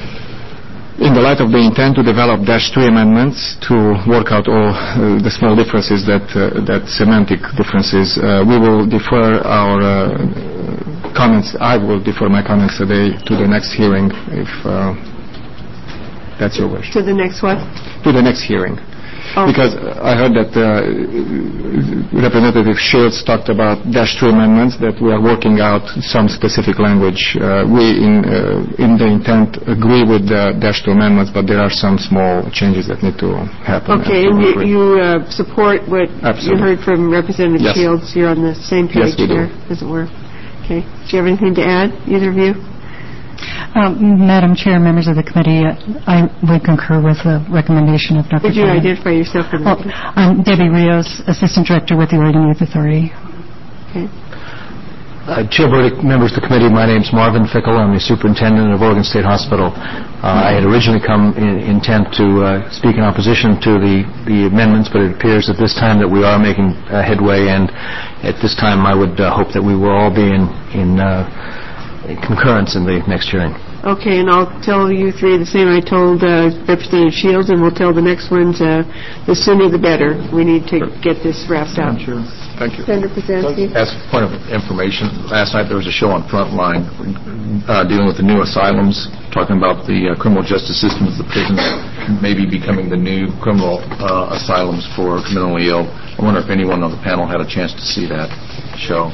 in the light of the intent to develop Dash three amendments to work out all uh, the small differences, that uh, that semantic differences, uh, we will defer our uh, comments. I will defer my comments today to the next hearing, if uh, that's your wish. To the next what? To the next hearing. Oh. Because I heard that uh, Representative Shields talked about Dash two amendments, that we are working out some specific language. Uh, we, in uh, in the intent, agree with the Dash two amendments, but there are some small changes that need to happen. Okay, and you, you uh, support what Absolutely. you heard from Representative Yes. Shields. You're on the same page Yes, we here, do. as it were. Okay. Do you have anything to add, either of you? Um, Madam Chair, members of the committee, uh, I would concur with the recommendation of Doctor Would you Tolan. identify yourself for the Well, I'm Debbie Rios, Assistant Director with the Oregon Youth Authority. Okay. Uh, Chair Burdick, members of the committee, my name is Marvin Fickle. I'm the Superintendent of Oregon State Hospital. Uh, I had originally come in intent to uh, speak in opposition to the, the amendments, but it appears at this time that we are making uh, headway, and at this time I would uh, hope that we will all be in, in uh, concurrence in the next hearing. Okay, and I'll tell you three the same I told uh, Representative Shields, and we'll tell the next ones, uh, the sooner the better. We need to get this wrapped up. Sure. Thank you. Senator Pazanski. As a point of information, last night there was a show on Frontline uh, dealing with the new asylums, talking about the uh, criminal justice systems, the prisons maybe becoming the new criminal uh, asylums for mentally ill. I wonder if anyone on the panel had a chance to see that show.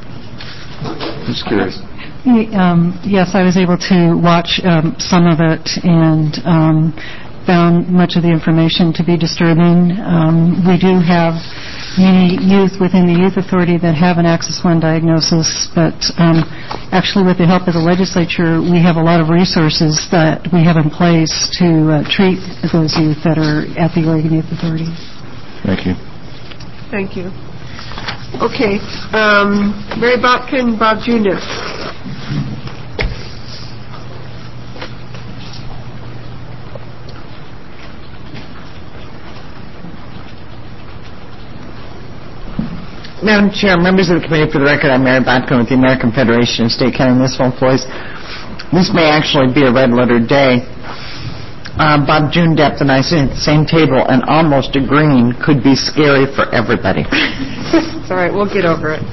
Just curious. Um, yes, I was able to watch um, some of it and um, found much of the information to be disturbing. Um, we do have many youth within the Youth Authority that have an Axis one diagnosis, but um, actually with the help of the legislature, we have a lot of resources that we have in place to uh, treat those youth that are at the Oregon Youth Authority. Thank you. Thank you. Okay. Um, Mary Botkin, Bob Junior Madam Chair, members of the committee, for the record, I'm Mary Botkin with the American Federation of State County Municipal Employees. This may actually be a red-letter day. Uh, Bob June Depp and I sitting at the same table and almost agreeing could be scary for everybody. It's all right. We'll get over it.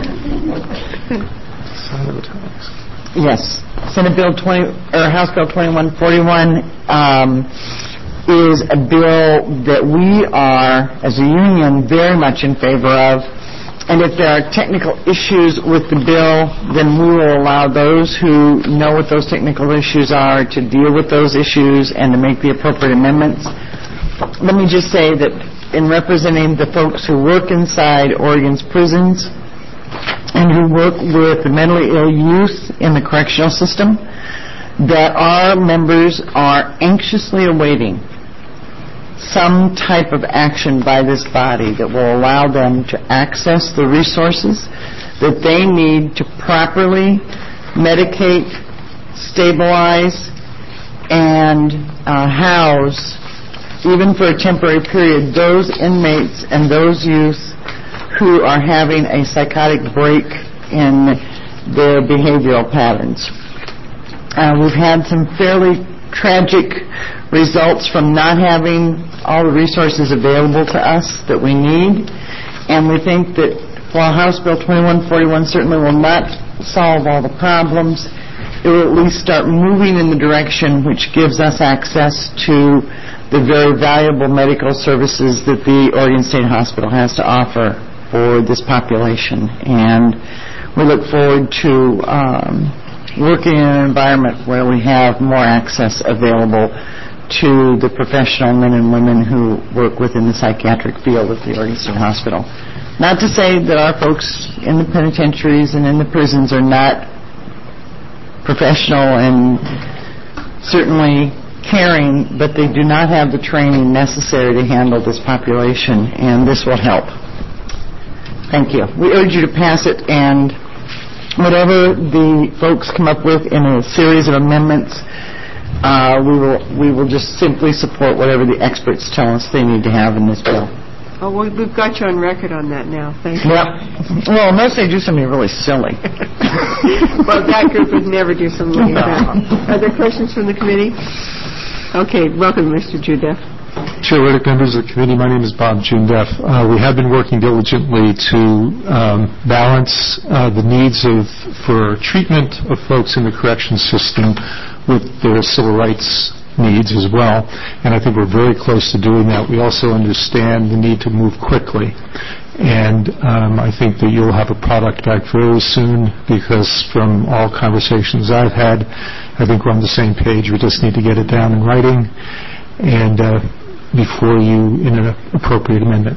Yes. Senate Bill twenty or House Bill twenty-one forty-one um, is a bill that we are, as a union, very much in favor of. And if there are technical issues with the bill, then we will allow those who know what those technical issues are to deal with those issues and to make the appropriate amendments. Let me just say that in representing the folks who work inside Oregon's prisons and who work with the mentally ill youth in the correctional system, that our members are anxiously awaiting some type of action by this body that will allow them to access the resources that they need to properly medicate, stabilize, and uh, house, even for a temporary period, those inmates and those youth who are having a psychotic break in their behavioral patterns. Uh, we've had some fairly tragic results from not having all the resources available to us that we need, and we think that while House Bill twenty-one forty-one certainly will not solve all the problems, it will at least start moving in the direction which gives us access to the very valuable medical services that the Oregon State Hospital has to offer for this population. And we look forward to um, working in an environment where we have more access available to the professional men and women who work within the psychiatric field at the Oregon State Hospital. Not to say that our folks in the penitentiaries and in the prisons are not professional and certainly caring, but they do not have the training necessary to handle this population, and this will help. Thank you. We urge you to pass it, and whatever the folks come up with in a series of amendments, uh, we will we will just simply support whatever the experts tell us they need to have in this bill. Oh, well, we've got you on record on that now. Thank you. Yep. Well, unless they do something really silly. Well, that group would never do something like that. Are there questions from the committee? Okay, welcome, Mister Judef. Chair Riddick, members of the committee, my name is Bob Jundef. Uh, we have been working diligently to um, balance uh, the needs of for treatment of folks in the corrections system with their civil rights needs as well, and I think we're very close to doing that. We also understand the need to move quickly, and um, I think that you'll have a product back very soon, because from all conversations I've had, I think we're on the same page. We just need to get it down in writing and uh, before you in an appropriate amendment.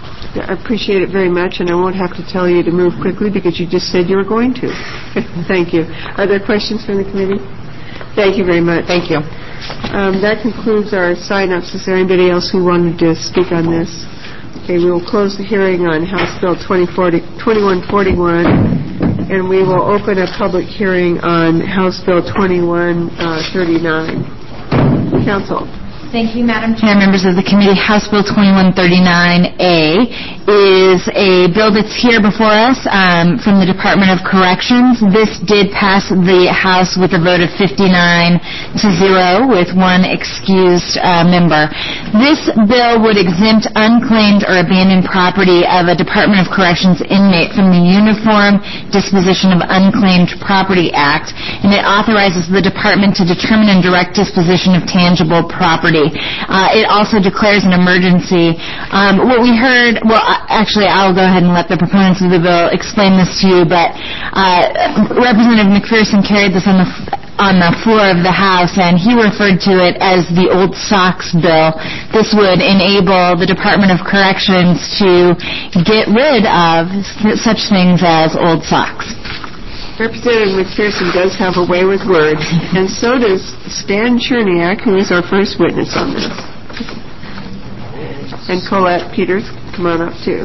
I appreciate it very much, and I won't have to tell you to move quickly because you just said you were going to. Thank you. Are there questions from the committee? Thank you very much. Thank you. Um, that concludes our sign-ups. Is there anybody else who wanted to speak on this? Okay, we will close the hearing on House Bill twenty-one forty-one, and we will open a public hearing on House Bill twenty-one thirty-nine. Council. Thank you, Madam Chair, members of the committee. House Bill twenty-one thirty-nine A is a bill that's here before us um, from the Department of Corrections. This did pass the House with a vote of fifty-nine to zero, with one excused uh, member. This bill would exempt unclaimed or abandoned property of a Department of Corrections inmate from the Uniform Disposition of Unclaimed Property Act, and it authorizes the department to determine and direct disposition of tangible property. Uh, it also declares an emergency. Um, what we heard, well, actually, I'll go ahead and let the proponents of the bill explain this to you, but uh, Representative McPherson carried this on the on the floor of the House, and he referred to it as the Old Socks bill. This would enable the Department of Corrections to get rid of such things as old socks. Representative McPherson does have a way with words, and so does Stan Cherniak, who is our first witness on this. And Colette Peters, come on up, too.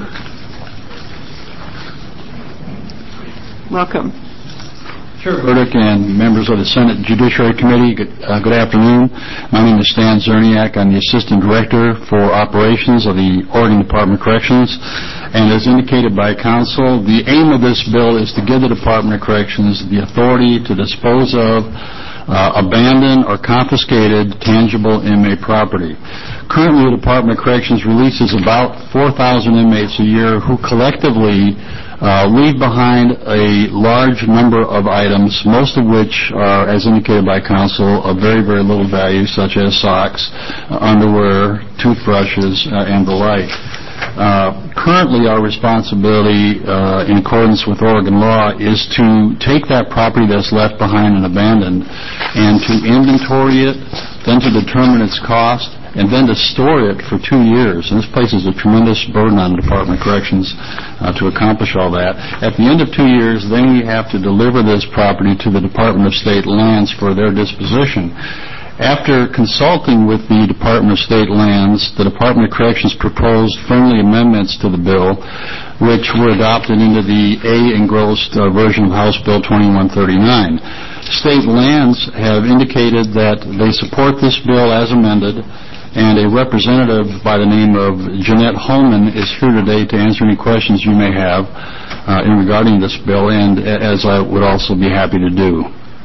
Welcome. Chair Burdick and members of the Senate Judiciary Committee, good, uh, good afternoon. My name is Stan Cherniak. I'm the Assistant Director for Operations of the Oregon Department of Corrections. And as indicated by Council, the aim of this bill is to give the Department of Corrections the authority to dispose of uh, abandoned or confiscated tangible inmate property. Currently, the Department of Corrections releases about four thousand inmates a year who collectively uh, leave behind a large number of items, most of which are, as indicated by Council, of very, very little value, such as socks, uh, underwear, toothbrushes, uh, and the like. Uh, currently, our responsibility, uh, in accordance with Oregon law, is to take that property that's left behind and abandoned and to inventory it, then to determine its cost, and then to store it for two years. And this places a tremendous burden on the Department of Corrections uh, to accomplish all that. At the end of two years, then we have to deliver this property to the Department of State Lands for their disposition. After consulting with the Department of State Lands, the Department of Corrections proposed friendly amendments to the bill, which were adopted into the A engrossed uh, version of House Bill twenty-one thirty-nine. State Lands have indicated that they support this bill as amended, and a representative by the name of Jeanette Holman is here today to answer any questions you may have uh, in regarding this bill, and as I would also be happy to do.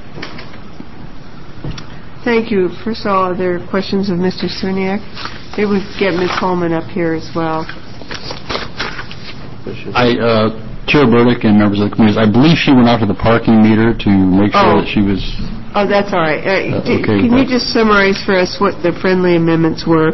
Thank you. First of all, are there questions of Mister Cherniak? Maybe we could get Miz Holman up here as well. I, uh, Chair Burdick and members of the committee, I believe she went out to the parking meter to make sure oh. that she was... Oh, that's all right. Uh, uh, okay, can you just summarize for us what the friendly amendments were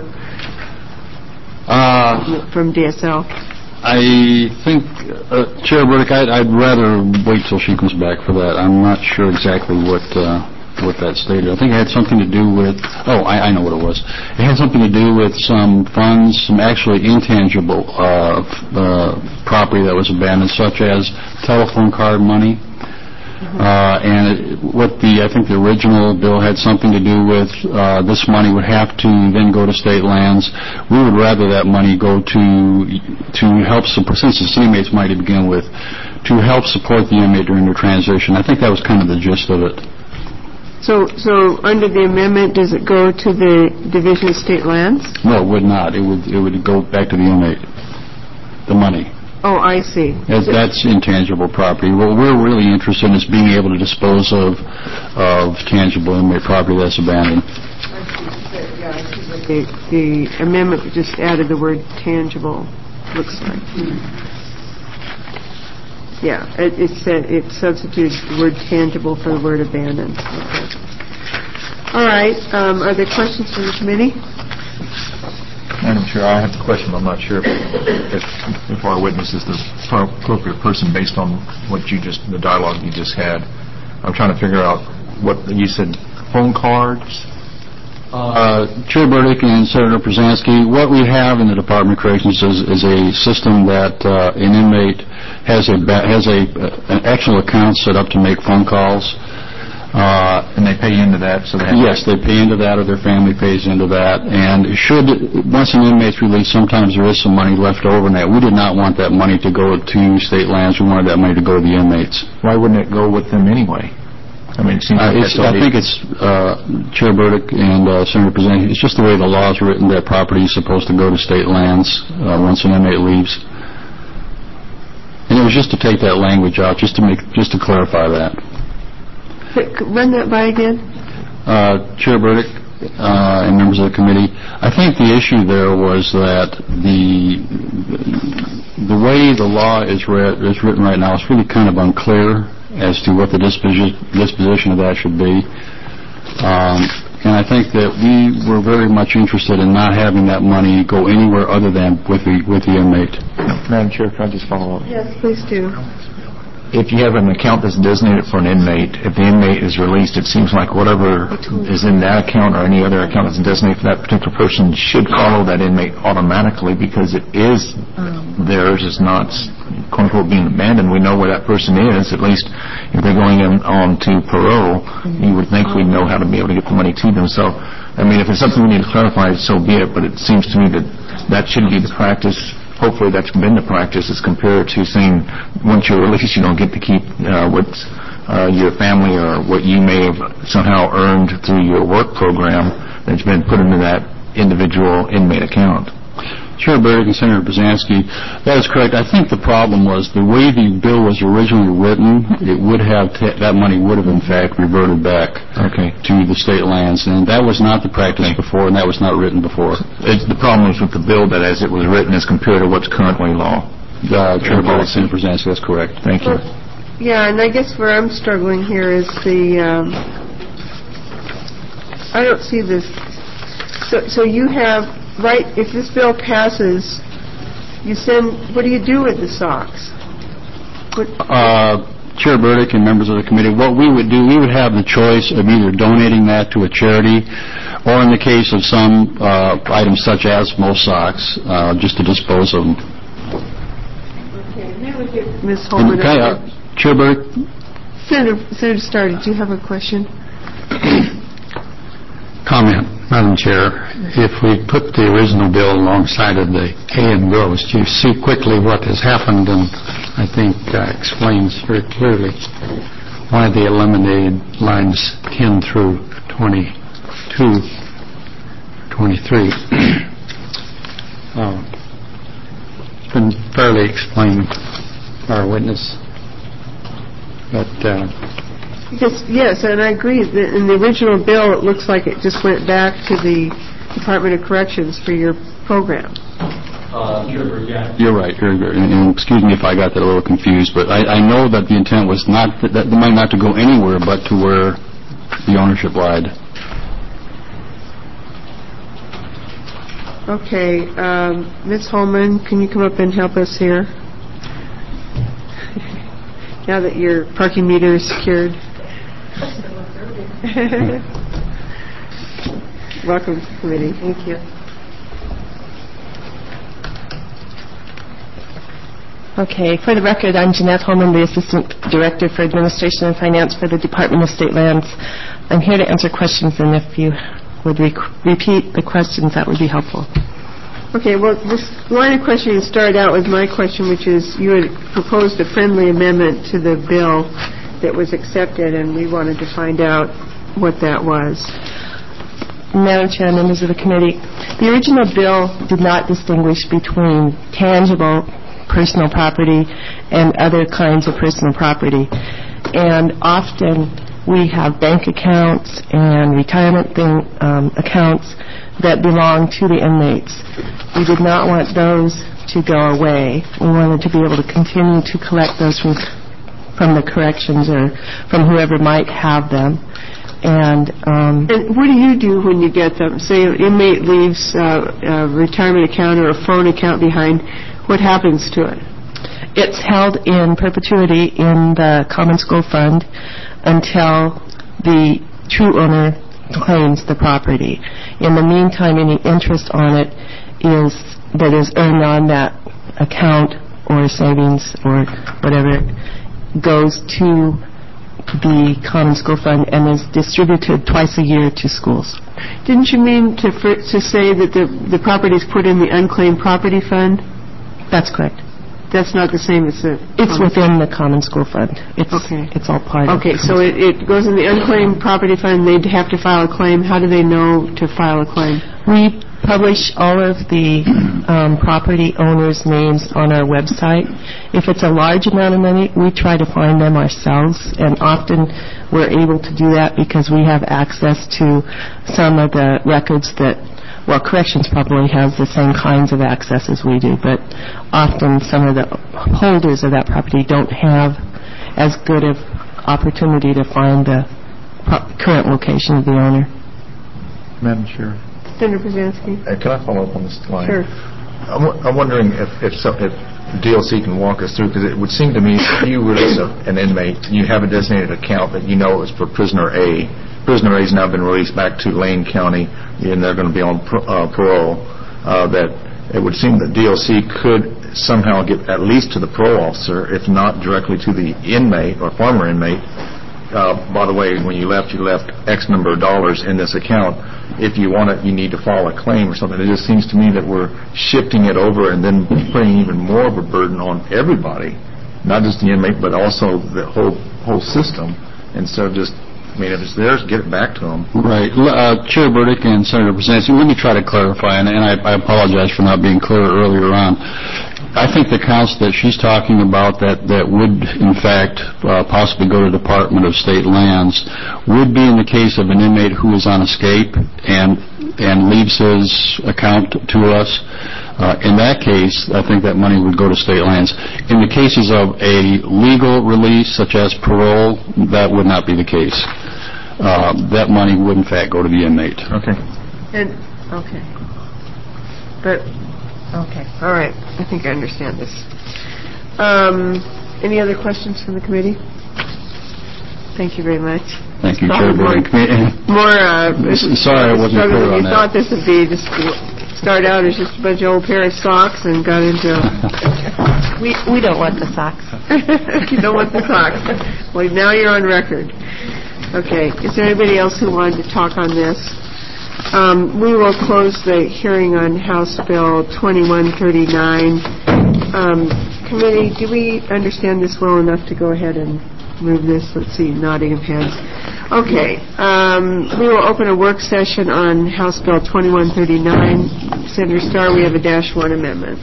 uh, from D S L? I think, uh, Chair Burdick, I'd, I'd rather wait till she comes back for that. I'm not sure exactly what... Uh, what that stated. I think it had something to do with, oh, I, I know what it was. It had something to do with some funds, some actually intangible uh, uh, property that was abandoned, such as telephone card money. Mm-hmm. Uh, and it, what the, I think the original bill had something to do with, uh, this money would have to then go to state lands. We would rather that money go to, to help support, since it's inmates money to begin with, to help support the inmate during their transition. I think that was kind of the gist of it. So, so under the amendment, does it go to the Division of State Lands? No, it would not. It would, it would go back to the inmate, the money. Oh, I see. That, that's intangible property. What we're really interested in is being able to dispose of, of tangible inmate property that's abandoned. Yeah, I see what the, the amendment just added the word tangible, looks like. Yeah, it, it said, it substitutes the word tangible for the word abandoned. Okay. All right, um, are there questions from the committee? Madam Chair, I have a question. I'm not sure if, if, if our witness is the appropriate person based on what you just, the dialogue you just had. I'm trying to figure out what, you said phone cards? Uh, Chair Burdick and Senator Brzezinski, what we have in the Department of Corrections is, is a system that uh, an inmate has a has a an actual account set up to make phone calls. Uh, and they pay into that? So they have yes, they pay into that, or their family pays into that. And should once an inmate's released, sometimes there is some money left over in that. We did not want that money to go to state lands. We wanted that money to go to the inmates. Why wouldn't it go with them anyway? I mean, it seems uh, like it's, I think it's uh, Chair Burdick and uh, Senator Brzezinski. It's just the way the law is written that property is supposed to go to state lands uh, once an inmate leaves. And it was just to take that language out, just to make, just to clarify that. Run that by again. Uh, Chair Burdick uh, and members of the committee, I think the issue there was that the the way the law is, read, is written right now is really kind of unclear as to what the disposition, disposition of that should be. Um, and I think that we were very much interested in not having that money go anywhere other than with the, with the inmate. Madam Chair, can I just follow up? Yes, please do. If you have an account that's designated for an inmate, if the inmate is released, it seems like whatever is in that account or any other account that's designated for that particular person should follow that inmate automatically because it is theirs. It's not, quote unquote, being abandoned. We know where that person is. At least if they're going in on to parole, you would think we'd know how to be able to get the money to them. So, I mean, if it's something we need to clarify, so be it. But it seems to me that that should be the practice. Hopefully that's been the practice as compared to saying once you're released you don't get to keep uh, what's uh, your family or what you may have somehow earned through your work program that's been put into that individual inmate account. Chair Burdick and Senator Brzezinski, that is correct. I think the problem was the way the bill was originally written, it would have t- that money would have in fact reverted back okay. to the state lands, and that was not the practice okay. before, and that was not written before. It's, the problem is with the bill that as it was written as compared to what's currently law. Uh, Chair Burdick, Senator Brzezinski, that's correct. Thank you. Well, yeah, and I guess where I'm struggling here is the um, I don't see this. So, so you have. Right, if this bill passes, you send, what do you do with the socks? Uh, Chair Burdick and members of the committee, what we would do, we would have the choice of either donating that to a charity or in the case of some uh, items such as most socks, uh, just to dispose of them. Okay, now we get Miz Holman. Okay, uh, Chair Burdick? Senator, Senator Starr, did you have a question? Comment, Madam Chair. If we put the original bill alongside of the K M Gross, you see quickly what has happened, and I think uh, explains very clearly why they eliminated lines ten through twenty-two, twenty-three. um, it's been fairly explained by our witness, but uh, Because, yes, and I agree. That in the original bill, it looks like it just went back to the Department of Corrections for your program. Uh, you're right. You're, and, and excuse me if I got that a little confused, but I, I know that the intent was not that, that the money not to go anywhere but to where the ownership lied. Okay, um, Miz Holman, can you come up and help us here? Now that your parking meter is secured. Welcome to the committee. Thank you. Okay. For the record, I'm Jeanette Holman, the Assistant Director for Administration and Finance for the Department of State Lands. I'm here to answer questions, and if you would rec- repeat the questions, that would be helpful. Okay, well, this line of questioning started out with my question, which is you had proposed a friendly amendment to the bill that was accepted, and we wanted to find out what that was. Madam Chair, members of the committee, the original bill did not distinguish between tangible personal property and other kinds of personal property. And often we have bank accounts and retirement thing, um, accounts that belong to the inmates. We did not want those to go away. We wanted to be able to continue to collect those from, from the corrections or from whoever might have them. And, um, and what do you do when you get them? Say an inmate leaves uh, a retirement account or a phone account behind. What happens to it? It's held in perpetuity in the Common School Fund until the true owner claims the property. In the meantime, any interest on it is that is earned on that account or savings or whatever goes to the Common School Fund and is distributed twice a year to schools. Didn't you mean to for, to say that the the property is put in the unclaimed property fund? That's correct. That's not the same as the... It's within the Common School Fund. It's, okay. It's all part okay, of it. Okay, so it, it goes in the unclaimed property fund. They'd have to file a claim. How do they know to file a claim? We publish all of the um, property owners' names on our website. If it's a large amount of money, we try to find them ourselves, and often we're able to do that because we have access to some of the records that, well, Corrections probably has the same kinds of access as we do, but often some of the holders of that property don't have as good of opportunity to find the pro- current location of the owner. Madam Chair. Senator Brzezinski. Uh, can I follow up on this line? Sure. I'm, w- I'm wondering if if, so, if D L C can walk us through, because it would seem to me if you release a, an inmate, you have a designated account that you know is for prisoner A. Prisoner A has now been released back to Lane County, and they're going to be on pro, uh, parole. Uh, that it would seem that D L C could somehow get at least to the parole officer, if not directly to the inmate or former inmate. Uh, by the way, when you left, you left X number of dollars in this account. If you want it, you need to file a claim or something. It just seems to me that we're shifting it over and then putting even more of a burden on everybody, not just the inmate, but also the whole whole system, instead of just, I mean, if it's theirs, get it back to them. Right. Uh, Chair Burdick and Senator Brzezinski, let me try to clarify, and, and I, I apologize for not being clear earlier on. I think the counts that she's talking about that, that would, in fact, uh, possibly go to Department of State Lands would be in the case of an inmate who is on escape and and leaves his account to us. Uh, in that case, I think that money would go to State Lands. In the cases of a legal release, such as parole, that would not be the case. Uh, that money would, in fact, go to the inmate. Okay. And, okay. But... Okay. All right. I think I understand this. Um, any other questions from the committee? Thank you very much. Thank you, Chair. More, more uh, sorry I wasn't clear on you that. thought this would be. Just start out as just a bunch of old pair of socks and got into... we we don't want the socks. You don't want the socks. Well, now you're on record. Okay. Is there anybody else who wanted to talk on this? Um, we will close the hearing on House Bill twenty-one thirty-nine. Um, committee, do we understand this well enough to go ahead and move this? Let's see, nodding of heads. Okay. Um, we will open a work session on House Bill twenty-one thirty-nine. Senator Starr, we have a dash one amendment.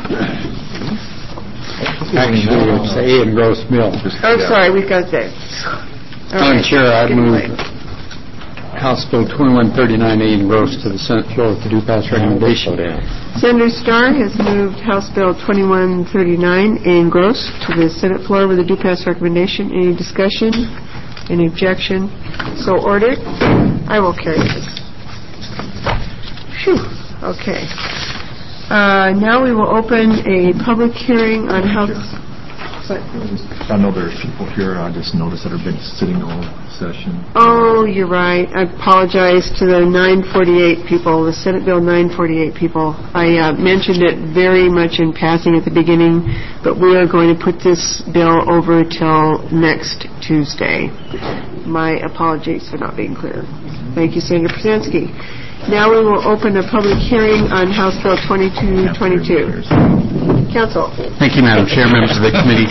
Actually, it's A and Gross Mill. Oh, sorry, we've got that. Madam Chair, I move House Bill twenty-one thirty-nine A and Gross to the Senate floor with the due pass recommendation. Senator Starr has moved House Bill twenty-one thirty-nine A and Gross to the Senate floor with a due pass recommendation. Any discussion? Any objection? So ordered. I will carry this. Phew. Okay. Uh, now we will open a public hearing on House... I know there's people here, I just noticed that have been sitting all session. Oh, you're right. I apologize to the nine forty-eight people, the Senate Bill nine forty-eight people. I uh, mentioned it very much in passing at the beginning, but we are going to put this bill over till next Tuesday. My apologies for not being clear. Thank you, Senator Brzezinski. Now we will open a public hearing on House Bill twenty-two twenty-two. Council. Thank you, Madam Chair, members of the committee.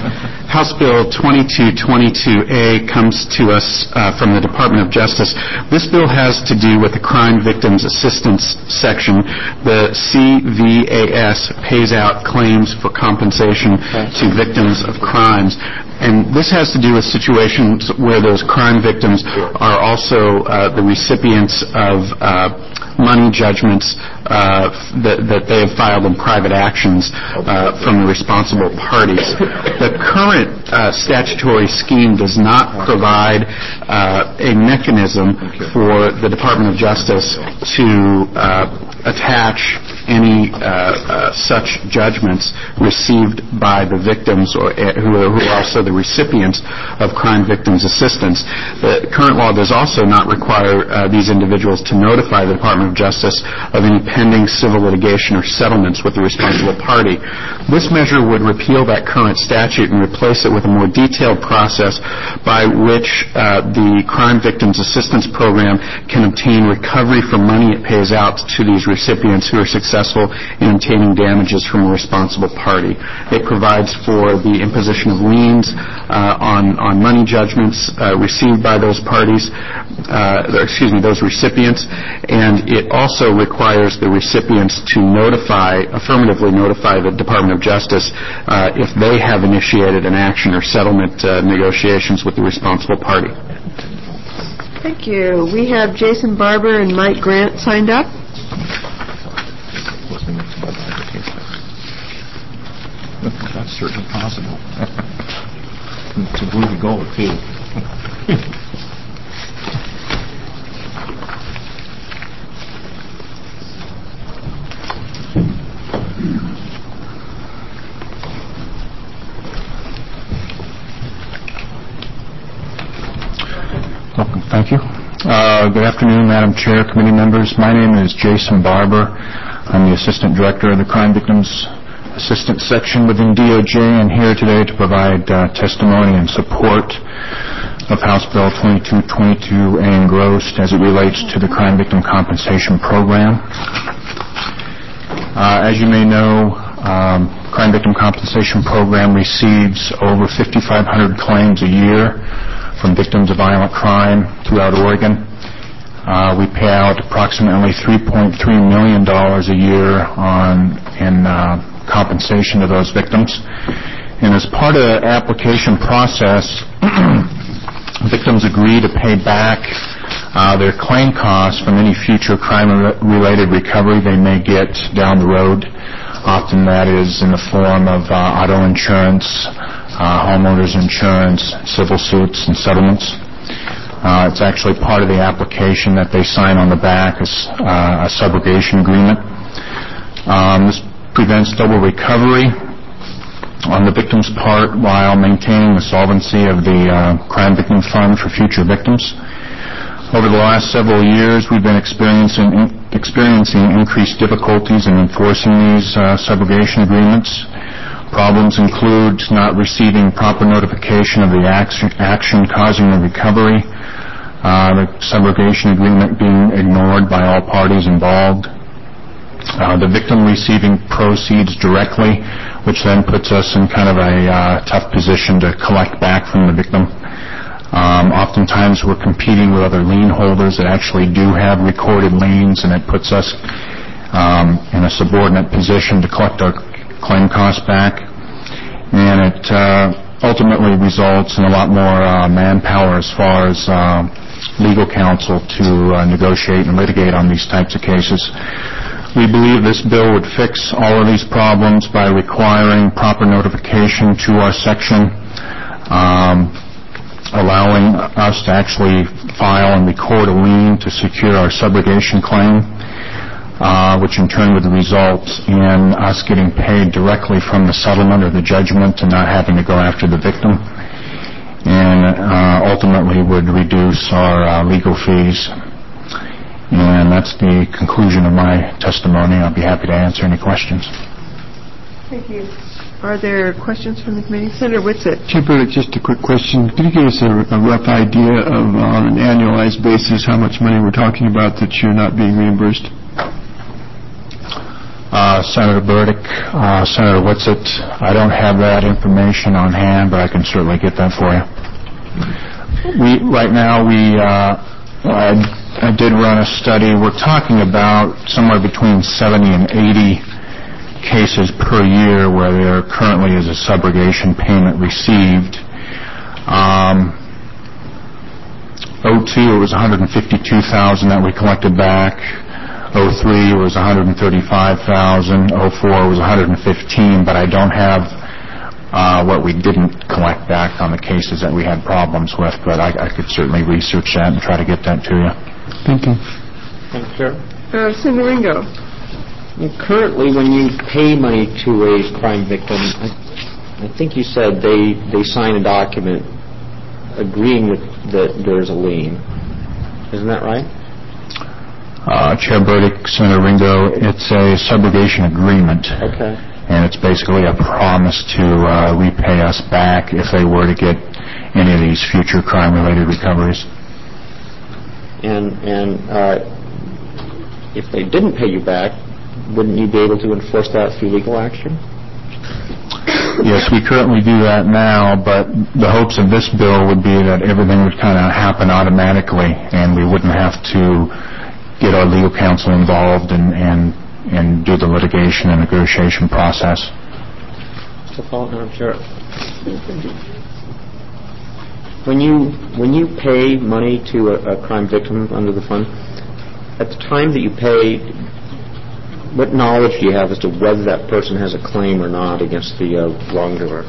House Bill twenty-two twenty-two A comes to us uh, from the Department of Justice. This bill has to do with the Crime Victims Assistance Section. The C V A S pays out claims for compensation to victims of crimes. And this has to do with situations where those crime victims are also uh, the recipients of uh, money judgments uh, that, that they have filed in private actions uh, from the responsible parties. The current uh, statutory scheme does not provide uh, a mechanism for the Department of Justice to uh, attach any uh, uh, such judgments received by the victims or uh, who, are, who are also the recipients of crime victims assistance. The current law does also not require uh, these individuals to notify the Department of Justice of any pending civil litigation or settlements with the responsible party. This measure would repeal that current statute and replace it with a more detailed process by which uh, the Crime Victims Assistance Program can obtain recovery for money it pays out to these recipients who are successful in obtaining damages from a responsible party. It provides for the imposition of liens uh, on, on money judgments uh, received by those parties, uh, excuse me, those recipients, and it also requires the recipients to notify, affirmatively notify the Department of Justice uh, if they have initiated an action or settlement uh, negotiations with the responsible party. Thank you. We have Jason Barber and Mike Grant signed up. That's certainly possible. It's a groovy goal, too. Welcome. Thank you. Uh, good afternoon, Madam Chair, committee members. My name is Jason Barber. I'm the Assistant Director of the Crime Victims Assistance Section within D O J, and here today to provide uh, testimony and support of House Bill twenty-two twenty-two A engrossed as it relates to the Crime Victim Compensation Program. Uh, as you may know, um, Crime Victim Compensation Program receives over fifty-five hundred claims a year from victims of violent crime throughout Oregon. Uh, we pay out approximately three point three million dollars a year on in uh, compensation to those victims. And as part of the application process, victims agree to pay back uh, their claim costs from any future crime-related recovery they may get down the road. Often that is in the form of uh, auto insurance, uh, homeowners insurance, civil suits, and settlements. Uh, it's actually part of the application that they sign on the back as uh, a subrogation agreement. Um, this prevents double recovery on the victim's part while maintaining the solvency of the uh, Crime Victim Fund for future victims. Over the last several years, we've been experiencing in, experiencing increased difficulties in enforcing these uh, subrogation agreements. Problems include not receiving proper notification of the action, action causing the recovery, uh, the subrogation agreement being ignored by all parties involved, uh, the victim receiving proceeds directly, which then puts us in kind of a uh, tough position to collect back from the victim. Um, oftentimes we're competing with other lien holders that actually do have recorded liens, and it puts us um, in a subordinate position to collect our claim costs back. And it uh, ultimately results in a lot more uh, manpower as far as uh, legal counsel to uh, negotiate and litigate on these types of cases. We believe this bill would fix all of these problems by requiring proper notification to our section, um, allowing us to actually file and record a lien to secure our subrogation claim, uh, which in turn would result in us getting paid directly from the settlement or the judgment and not having to go after the victim, and uh, ultimately would reduce our uh, legal fees. And that's the conclusion of my testimony. I'll be happy to answer any questions. Thank you. Are there questions from the committee? Senator Whitsitt. Chair Burdick, just a quick question. Could you give us a, a rough idea of, on an annualized basis, how much money we're talking about that you're not being reimbursed? Uh, uh, Senator Burdick, uh, Senator Whitsett. I don't have that information on hand, but I can certainly get that for you. We right now we uh, I, I did run a study. We're talking about somewhere between seventy and eighty cases per year where there currently is a subrogation payment received. Um, oh two, it was one hundred fifty-two thousand that we collected back. oh three was one hundred thirty-five thousand. oh four was one hundred fifteen, but I don't have uh, what we didn't collect back on the cases that we had problems with, but I, I could certainly research that and try to get that to you. Thank you. Thank you, sir. Uh, Senator Ringo. Currently, when you pay money to a crime victim, I, I think you said they, they sign a document agreeing with that there's a lien. Isn't that right? Uh, Chair Burdick, Senator Ringo, it's a subrogation agreement. Okay. And it's basically a promise to uh, repay us back if they were to get any of these future crime-related recoveries. And and uh, if they didn't pay you back, wouldn't you be able to enforce that through legal action? Yes, we currently do that now, but the hopes of this bill would be that everything would kind of happen automatically, and we wouldn't have to get our legal counsel involved and, and, and do the litigation and negotiation process. Mister Faulkner, I'm sure. When you when you pay money to a, a crime victim under the fund, at the time that you pay, what knowledge do you have as to whether that person has a claim or not against the uh, wrongdoer?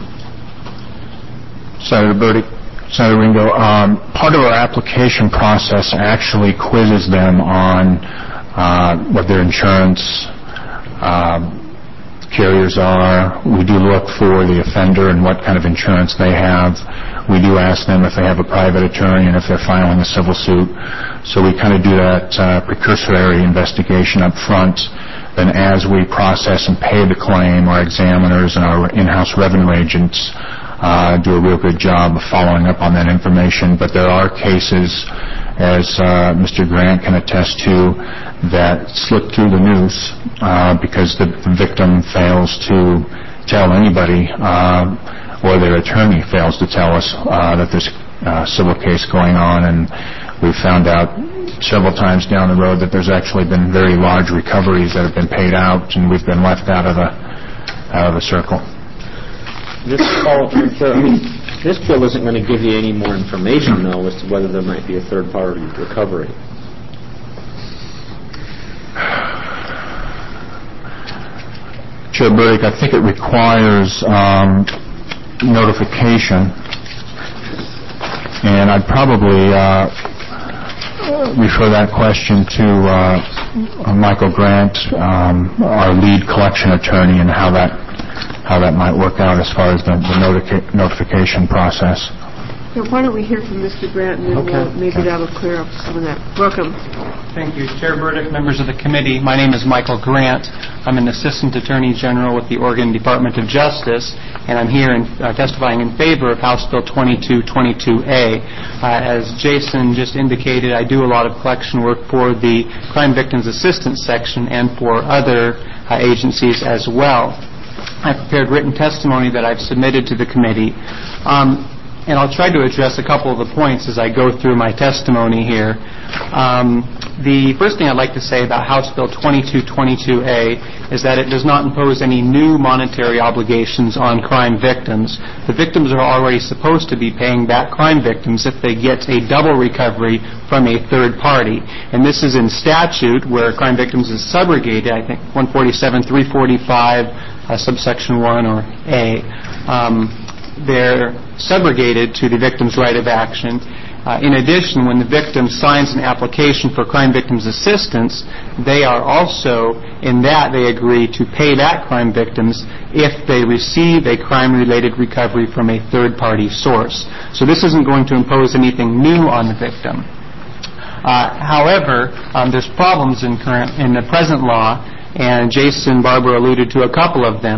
Senator Burdick, Senator Ringo, um, part of our application process actually quizzes them on uh, what their insurance uh, carriers are. We do look for the offender and what kind of insurance they have. We do ask them if they have a private attorney and if they're filing a civil suit. So we kind of do that uh, precursory investigation up front. Then as we process and pay the claim, our examiners and our in-house revenue agents Uh, do a real good job of following up on that information. But there are cases, as uh, Mister Grant can attest to, that slip through the noose uh, because the, the victim fails to tell anybody uh, or their attorney fails to tell us uh, that there's a civil case going on. And we've found out several times down the road that there's actually been very large recoveries that have been paid out, and we've been left out of the out of the circle. This, all, I mean, this bill isn't going to give you any more information, though, as to whether there might be a third-party recovery. Chair Burdick, I think it requires um, notification, and I'd probably uh, refer that question to uh, Michael Grant, um, our lead collection attorney, and how that how that might work out as far as the, the notica- notification process. So why don't we hear from Mister Grant, and then okay. we'll, maybe okay. that'll clear up some of that. Welcome. Thank you. Chair Burdick, members of the committee, my name is Michael Grant. I'm an Assistant Attorney General with the Oregon Department of Justice, and I'm here in, uh, testifying in favor of House Bill twenty-two twenty-two A. Uh, as Jason just indicated, I do a lot of collection work for the Crime Victims Assistance Section and for other uh, agencies as well. I've prepared written testimony that I've submitted to the committee, um, and I'll try to address a couple of the points as I go through my testimony here. Um, the first thing I'd like to say about House Bill twenty-two twenty-two A is that it does not impose any new monetary obligations on crime victims. The victims are already supposed to be paying back crime victims if they get a double recovery from a third party. And this is in statute where crime victims is subrogated, I think one forty-seven three forty-five, uh, subsection one or A. Um, they're subrogated to the victim's right of action. Uh, in addition, when the victim signs an application for crime victims assistance, they are also, in that they agree to pay back crime victims if they receive a crime-related recovery from a third-party source. So this isn't going to impose anything new on the victim. Uh, however, um, there's problems in current in the present law, and Jason Barber alluded to a couple of them.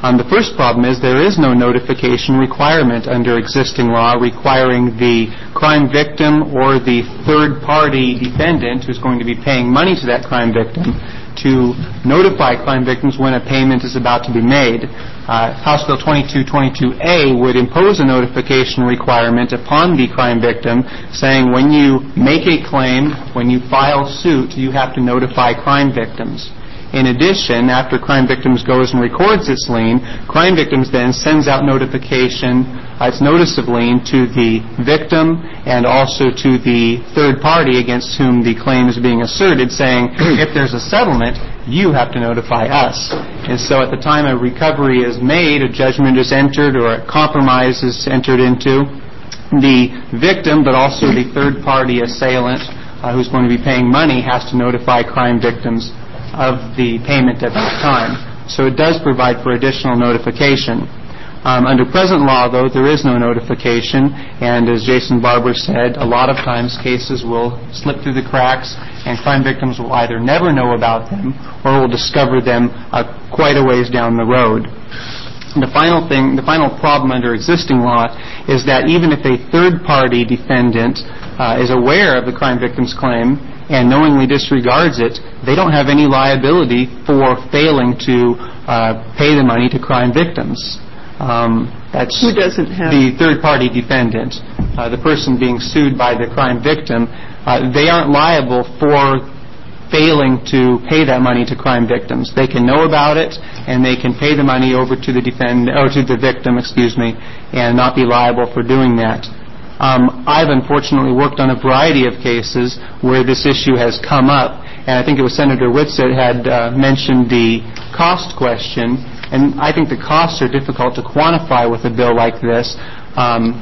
Um, the first problem is there is no notification requirement under existing law requiring the crime victim or the third-party defendant who's going to be paying money to that crime victim to notify crime victims when a payment is about to be made. Uh, House Bill twenty-two twenty-two A would impose a notification requirement upon the crime victim saying when you make a claim, when you file suit, you have to notify crime victims. In addition, after crime victims goes and records its lien, crime victims then sends out notification, uh, its notice of lien to the victim and also to the third party against whom the claim is being asserted, saying if there's a settlement, you have to notify us. And so at the time a recovery is made, a judgment is entered, or a compromise is entered into, the victim, but also the third party assailant uh, who's going to be paying money, has to notify crime victims of the payment at that time. So it does provide for additional notification. Um, under present law, though, there is no notification, and as Jason Barber said, a lot of times cases will slip through the cracks, and crime victims will either never know about them or will discover them uh, quite a ways down the road. The final thing, the final problem under existing law is that even if a third-party defendant uh, is aware of the crime victim's claim and knowingly disregards it, they don't have any liability for failing to uh, pay the money to crime victims. Um, that's Who doesn't have the third-party defendant, uh, the person being sued by the crime victim. Uh, they aren't liable for failing to pay that money to crime victims. They can know about it, and they can pay the money over to the defend or to the victim, excuse me, and not be liable for doing that. Um, I've unfortunately worked on a variety of cases where this issue has come up, and I think it was Senator Whitsett had uh, mentioned the cost question, and I think the costs are difficult to quantify with a bill like this. Um,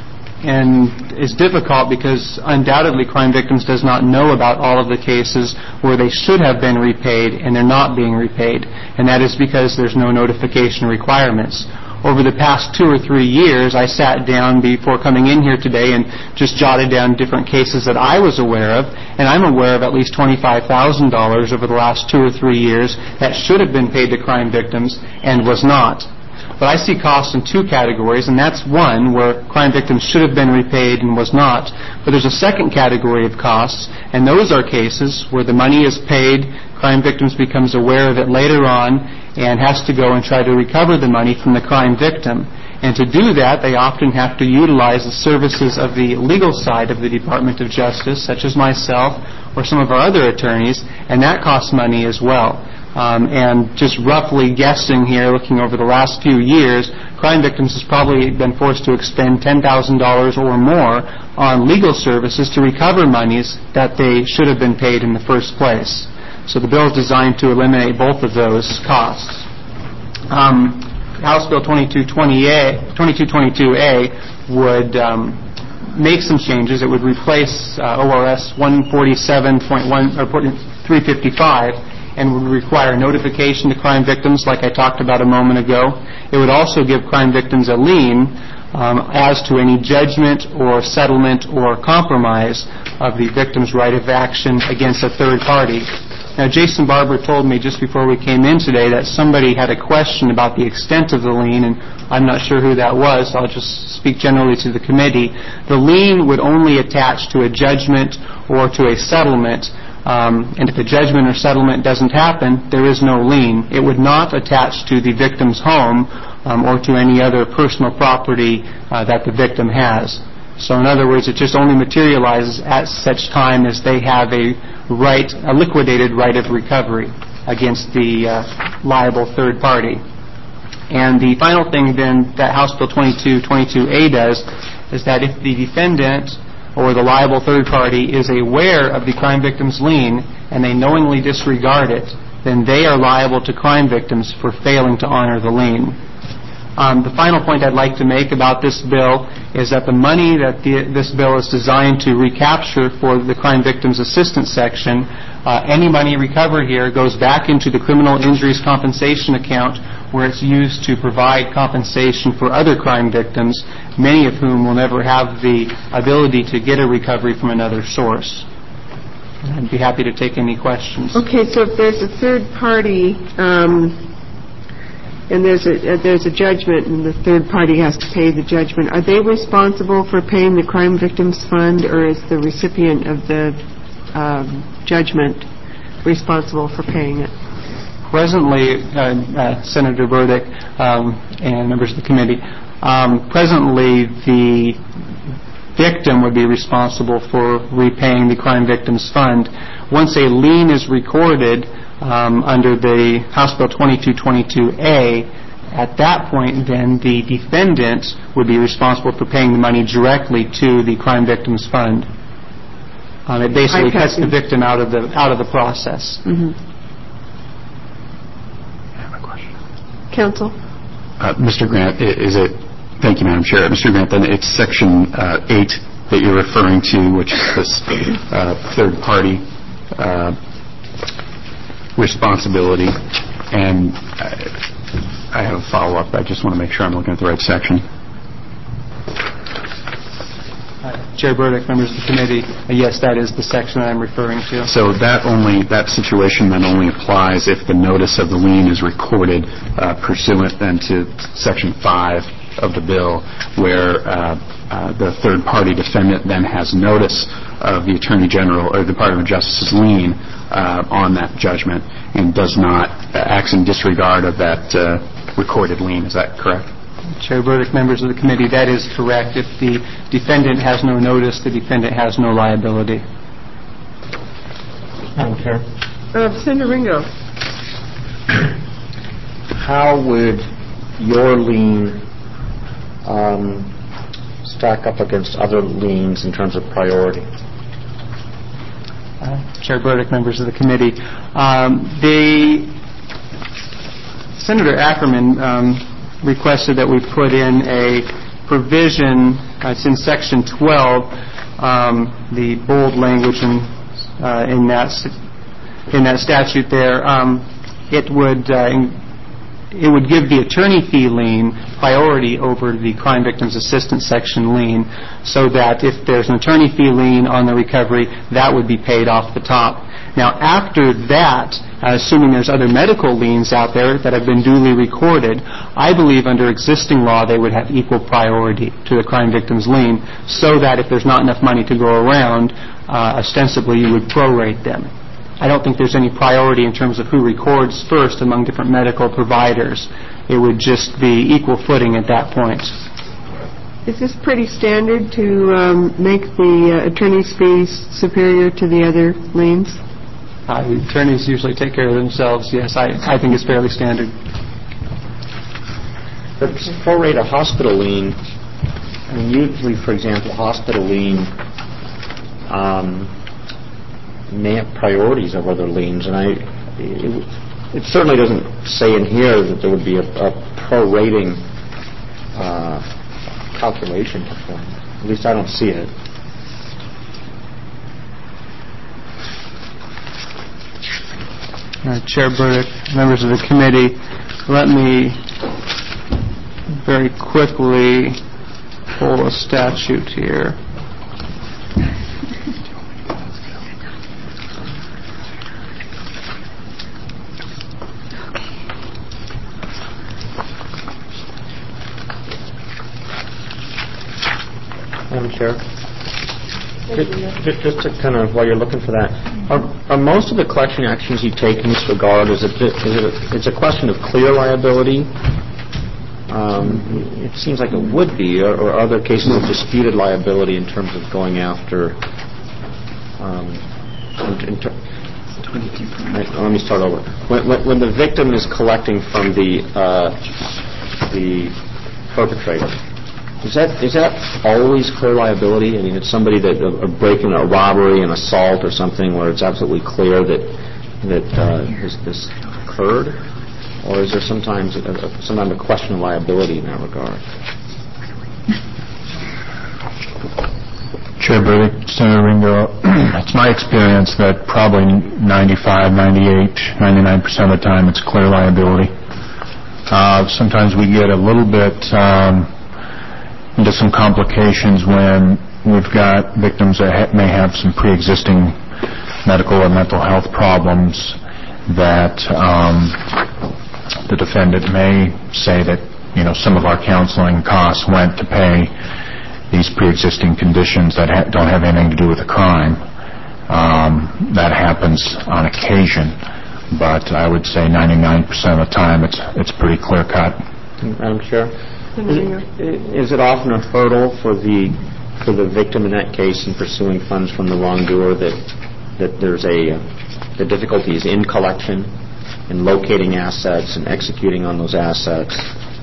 and it's difficult because undoubtedly crime victims does not know about all of the cases where they should have been repaid and they're not being repaid, and that is because there's no notification requirements. Over the past two or three years, I sat down before coming in here today and just jotted down different cases that I was aware of, and I'm aware of at least twenty-five thousand dollars over the last two or three years that should have been paid to crime victims and was not. But I see costs in two categories, and that's one where crime victims should have been repaid and was not. But there's a second category of costs, and those are cases where the money is paid, crime victims becomes aware of it later on, and has to go and try to recover the money from the crime victim. And to do that, they often have to utilize the services of the legal side of the Department of Justice, such as myself or some of our other attorneys, and that costs money as well. Um, and just roughly guessing here, looking over the last few years, crime victims has probably been forced to expend ten thousand dollars or more on legal services to recover monies that they should have been paid in the first place. So the bill is designed to eliminate both of those costs. Um, House Bill twenty-two twenty-two A would um, make some changes. It would replace uh, O R S one forty-seven point one or three fifty-five and would require notification to crime victims like I talked about a moment ago. It would also give crime victims a lien um, as to any judgment or settlement or compromise of the victim's right of action against a third party. Now, Jason Barber told me just before we came in today that somebody had a question about the extent of the lien, and I'm not sure who that was. I'll just speak generally to the committee. The lien would only attach to a judgment or to a settlement, um, and if a judgment or settlement doesn't happen, there is no lien. It would not attach to the victim's home um, or to any other personal property uh, that the victim has. So in other words, it just only materializes at such time as they have a right, a liquidated right of recovery against the uh, liable third party. And the final thing then that House Bill twenty-two twenty-two A does is that if the defendant or the liable third party is aware of the crime victim's lien and they knowingly disregard it, then they are liable to crime victims for failing to honor the lien. Um, the final point I'd like to make about this bill is that the money that the, this bill is designed to recapture for the Crime Victims Assistance section, uh, any money recovered here goes back into the Criminal Injuries Compensation account where it's used to provide compensation for other crime victims, many of whom will never have the ability to get a recovery from another source. I'd be happy to take any questions. Okay, so if there's a third party um, and there's a uh, there's a judgment, and the third party has to pay the judgment, are they responsible for paying the Crime Victims Fund, or is the recipient of the um, judgment responsible for paying it? Presently, uh, uh, Senator Burdick um, and members of the committee, um, presently the victim would be responsible for repaying the Crime Victims Fund. Once a lien is recorded um, under the House Bill twenty-two twenty-two A, at that point, then the defendant would be responsible for paying the money directly to the Crime Victims Fund. Um, it basically cuts the victim out of the out of the process. Mm-hmm. Counsel? Uh, Mister Grant, is it, thank you, Madam Chair. Mister Grant, then it's Section uh, eight that you're referring to, which is this uh, third-party uh, responsibility. And I, I have a follow-up. I just want to make sure I'm looking at the right section. Uh, Chair Burdick, members of the committee, uh, yes, that is the section that I'm referring to. So that only that situation then only applies if the notice of the lien is recorded uh, pursuant then to Section five of the bill, where uh, uh, the third-party defendant then has notice of the Attorney General or the Department of Justice's lien uh, on that judgment and does not uh, acts in disregard of that uh, recorded lien. Is that correct? Chair Burdick, members of the committee, that is correct. If the defendant has no notice, the defendant has no liability. Madam Chair. Uh, Senator Ringo. How would your lien um, stack up against other liens in terms of priority? Uh, Chair Burdick, members of the committee, um, the Senator Ackerman um, requested that we put in a provision, uh, it's in Section twelve, um, the bold language in, uh, in that in that statute there. Um, it would uh, in, it would give the attorney fee lien priority over the Crime Victims Assistance Section lien, so that if there's an attorney fee lien on the recovery, that would be paid off the top. Now, after that, uh, assuming there's other medical liens out there that have been duly recorded, I believe under existing law they would have equal priority to the crime victim's lien, so that if there's not enough money to go around, uh, ostensibly you would prorate them. I don't think there's any priority in terms of who records first among different medical providers. It would just be equal footing at that point. Is this pretty standard to um, make the uh, attorney's fees superior to the other liens? Uh, attorneys usually take care of themselves. Yes, I, I think it's fairly standard. But prorate a hospital lien, I mean, usually, for example, hospital lien um, may have priorities of other liens, and I, it, it certainly doesn't say in here that there would be a, a prorating uh, calculation performed. At least I don't see it. Uh, Chair Burdick, members of the committee, let me very quickly pull a statute here. Madam Chair, just, just to kind of, while you're looking for that, are, are most of the collection actions you take in this regard, is it, is it a, it's a question of clear liability? Um, it seems like it would be, or, or are there cases of disputed liability in terms of going after um, in, in ter- right, let me start over. When, when, when the victim is collecting from the uh, the perpetrator, Is that is that always clear liability? I mean, it's somebody that a, a break-in, a robbery, an assault, or something where it's absolutely clear that that uh, this, this occurred, or is there sometimes a, a, sometimes a question of liability in that regard? Chair Burdick, Senator Ringo, it's my experience that probably ninety-five, ninety-eight, ninety-nine percent of the time it's clear liability. Uh, sometimes we get a little bit. Um, into some complications when we've got victims that ha- may have some pre-existing medical or mental health problems that um, the defendant may say that, you know, some of our counseling costs went to pay these pre-existing conditions that ha- don't have anything to do with the crime. Um, that happens on occasion, but I would say ninety-nine percent of the time it's it's pretty clear-cut. Madam Chair, is, is it often a hurdle for the for the victim in that case in pursuing funds from the wrongdoer that that there's a uh, the difficulties in collection, in locating assets and executing on those assets?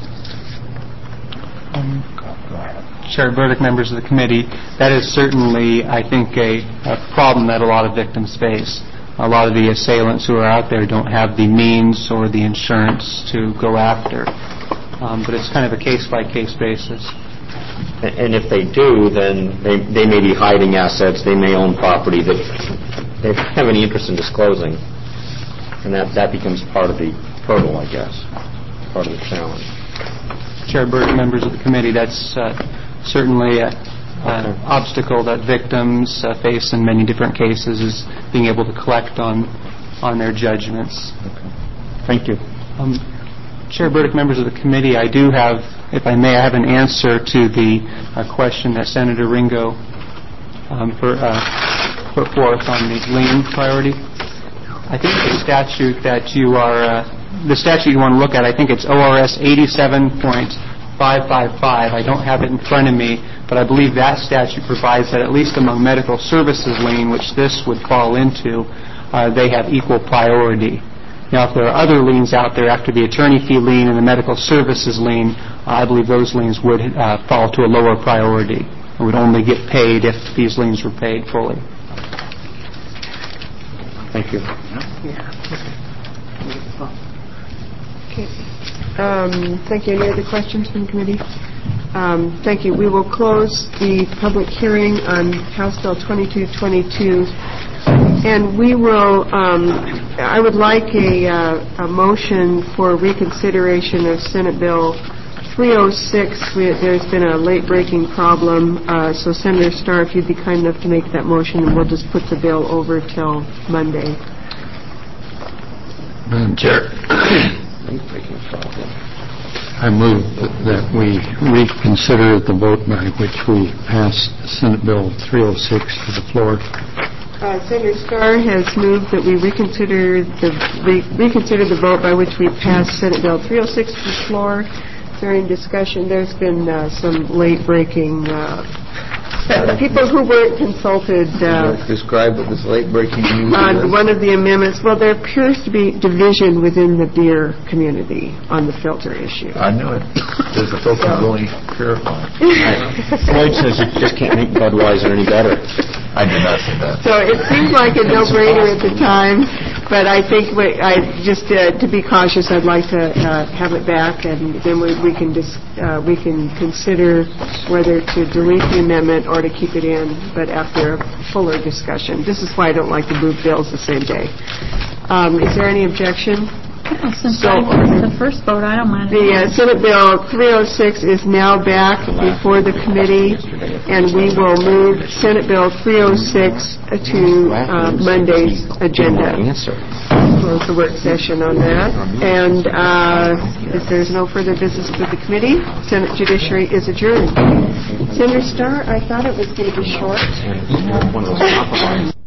Um, Chair Burdick, members of the committee, that is certainly, I think, a, a problem that a lot of victims face. A lot of the assailants who are out there don't have the means or the insurance to go after. Um, but it's kind of a case-by-case basis. And if they do, then they, they may be hiding assets, they may own property that they don't have any interest in disclosing. And that, that becomes part of the hurdle, I guess, part of the challenge. Chair Burdick, members of the committee, that's uh, certainly an okay. obstacle that victims uh, face in many different cases, is being able to collect on on their judgments. Okay. Thank you. Um, Chair Burdick, members of the committee, I do have, if I may, I have an answer to the uh, question that Senator Ringo um, for, uh, put forth on the lien priority. I think the statute that you are, uh, the statute you want to look at, I think it's O R S eighty-seven point five five five. I don't have it in front of me, but I believe that statute provides that at least among medical services lien, which this would fall into, uh, they have equal priority. Now, if there are other liens out there after the attorney fee lien and the medical services lien, uh, I believe those liens would uh, fall to a lower priority and would only get paid if these liens were paid fully. Thank you. Yeah. Okay. Um, thank you. Any other questions from the committee? Um, thank you. We will close the public hearing on House Bill twenty-two twenty-two, and we will. Um, I would like a, uh, a motion for reconsideration of Senate Bill three oh six. We, there's been a late-breaking problem, uh, so Senator Starr, if you'd be kind enough to make that motion, and we'll just put the bill over till Monday. Madam Chair, I move that we reconsider the vote by which we passed Senate Bill three oh six to the floor. Uh, Senator Starr has moved that we reconsider the re- reconsider the vote by which we passed Senate Bill three oh six to the floor. During discussion, there's been uh, some late-breaking uh, people who weren't consulted. Uh, describe it as late-breaking news. On one of the amendments, well, there appears to be division within the beer community on the filter issue. I knew it. There's a filter so. Really purifying. Floyd says you just can't make Budweiser any better. I did not say that. So it seemed like a no-brainer at the time, but I think we, I just uh, to be cautious, I'd like to uh, have it back, and then we, we can dis, uh, we can consider whether to delete the amendment or to keep it in, but after a fuller discussion. This is why I don't like to move bills the same day. Um, is there any objection? Well, since so, I was the first vote, I don't mind. The uh, Senate Bill three oh six is now back before the committee, and we will move Senate Bill three oh six to uh, Monday's agenda. Close the work session on that. And uh, if there's no further business with the committee, Senate Judiciary is adjourned. Senator Starr, I thought it was going to be short.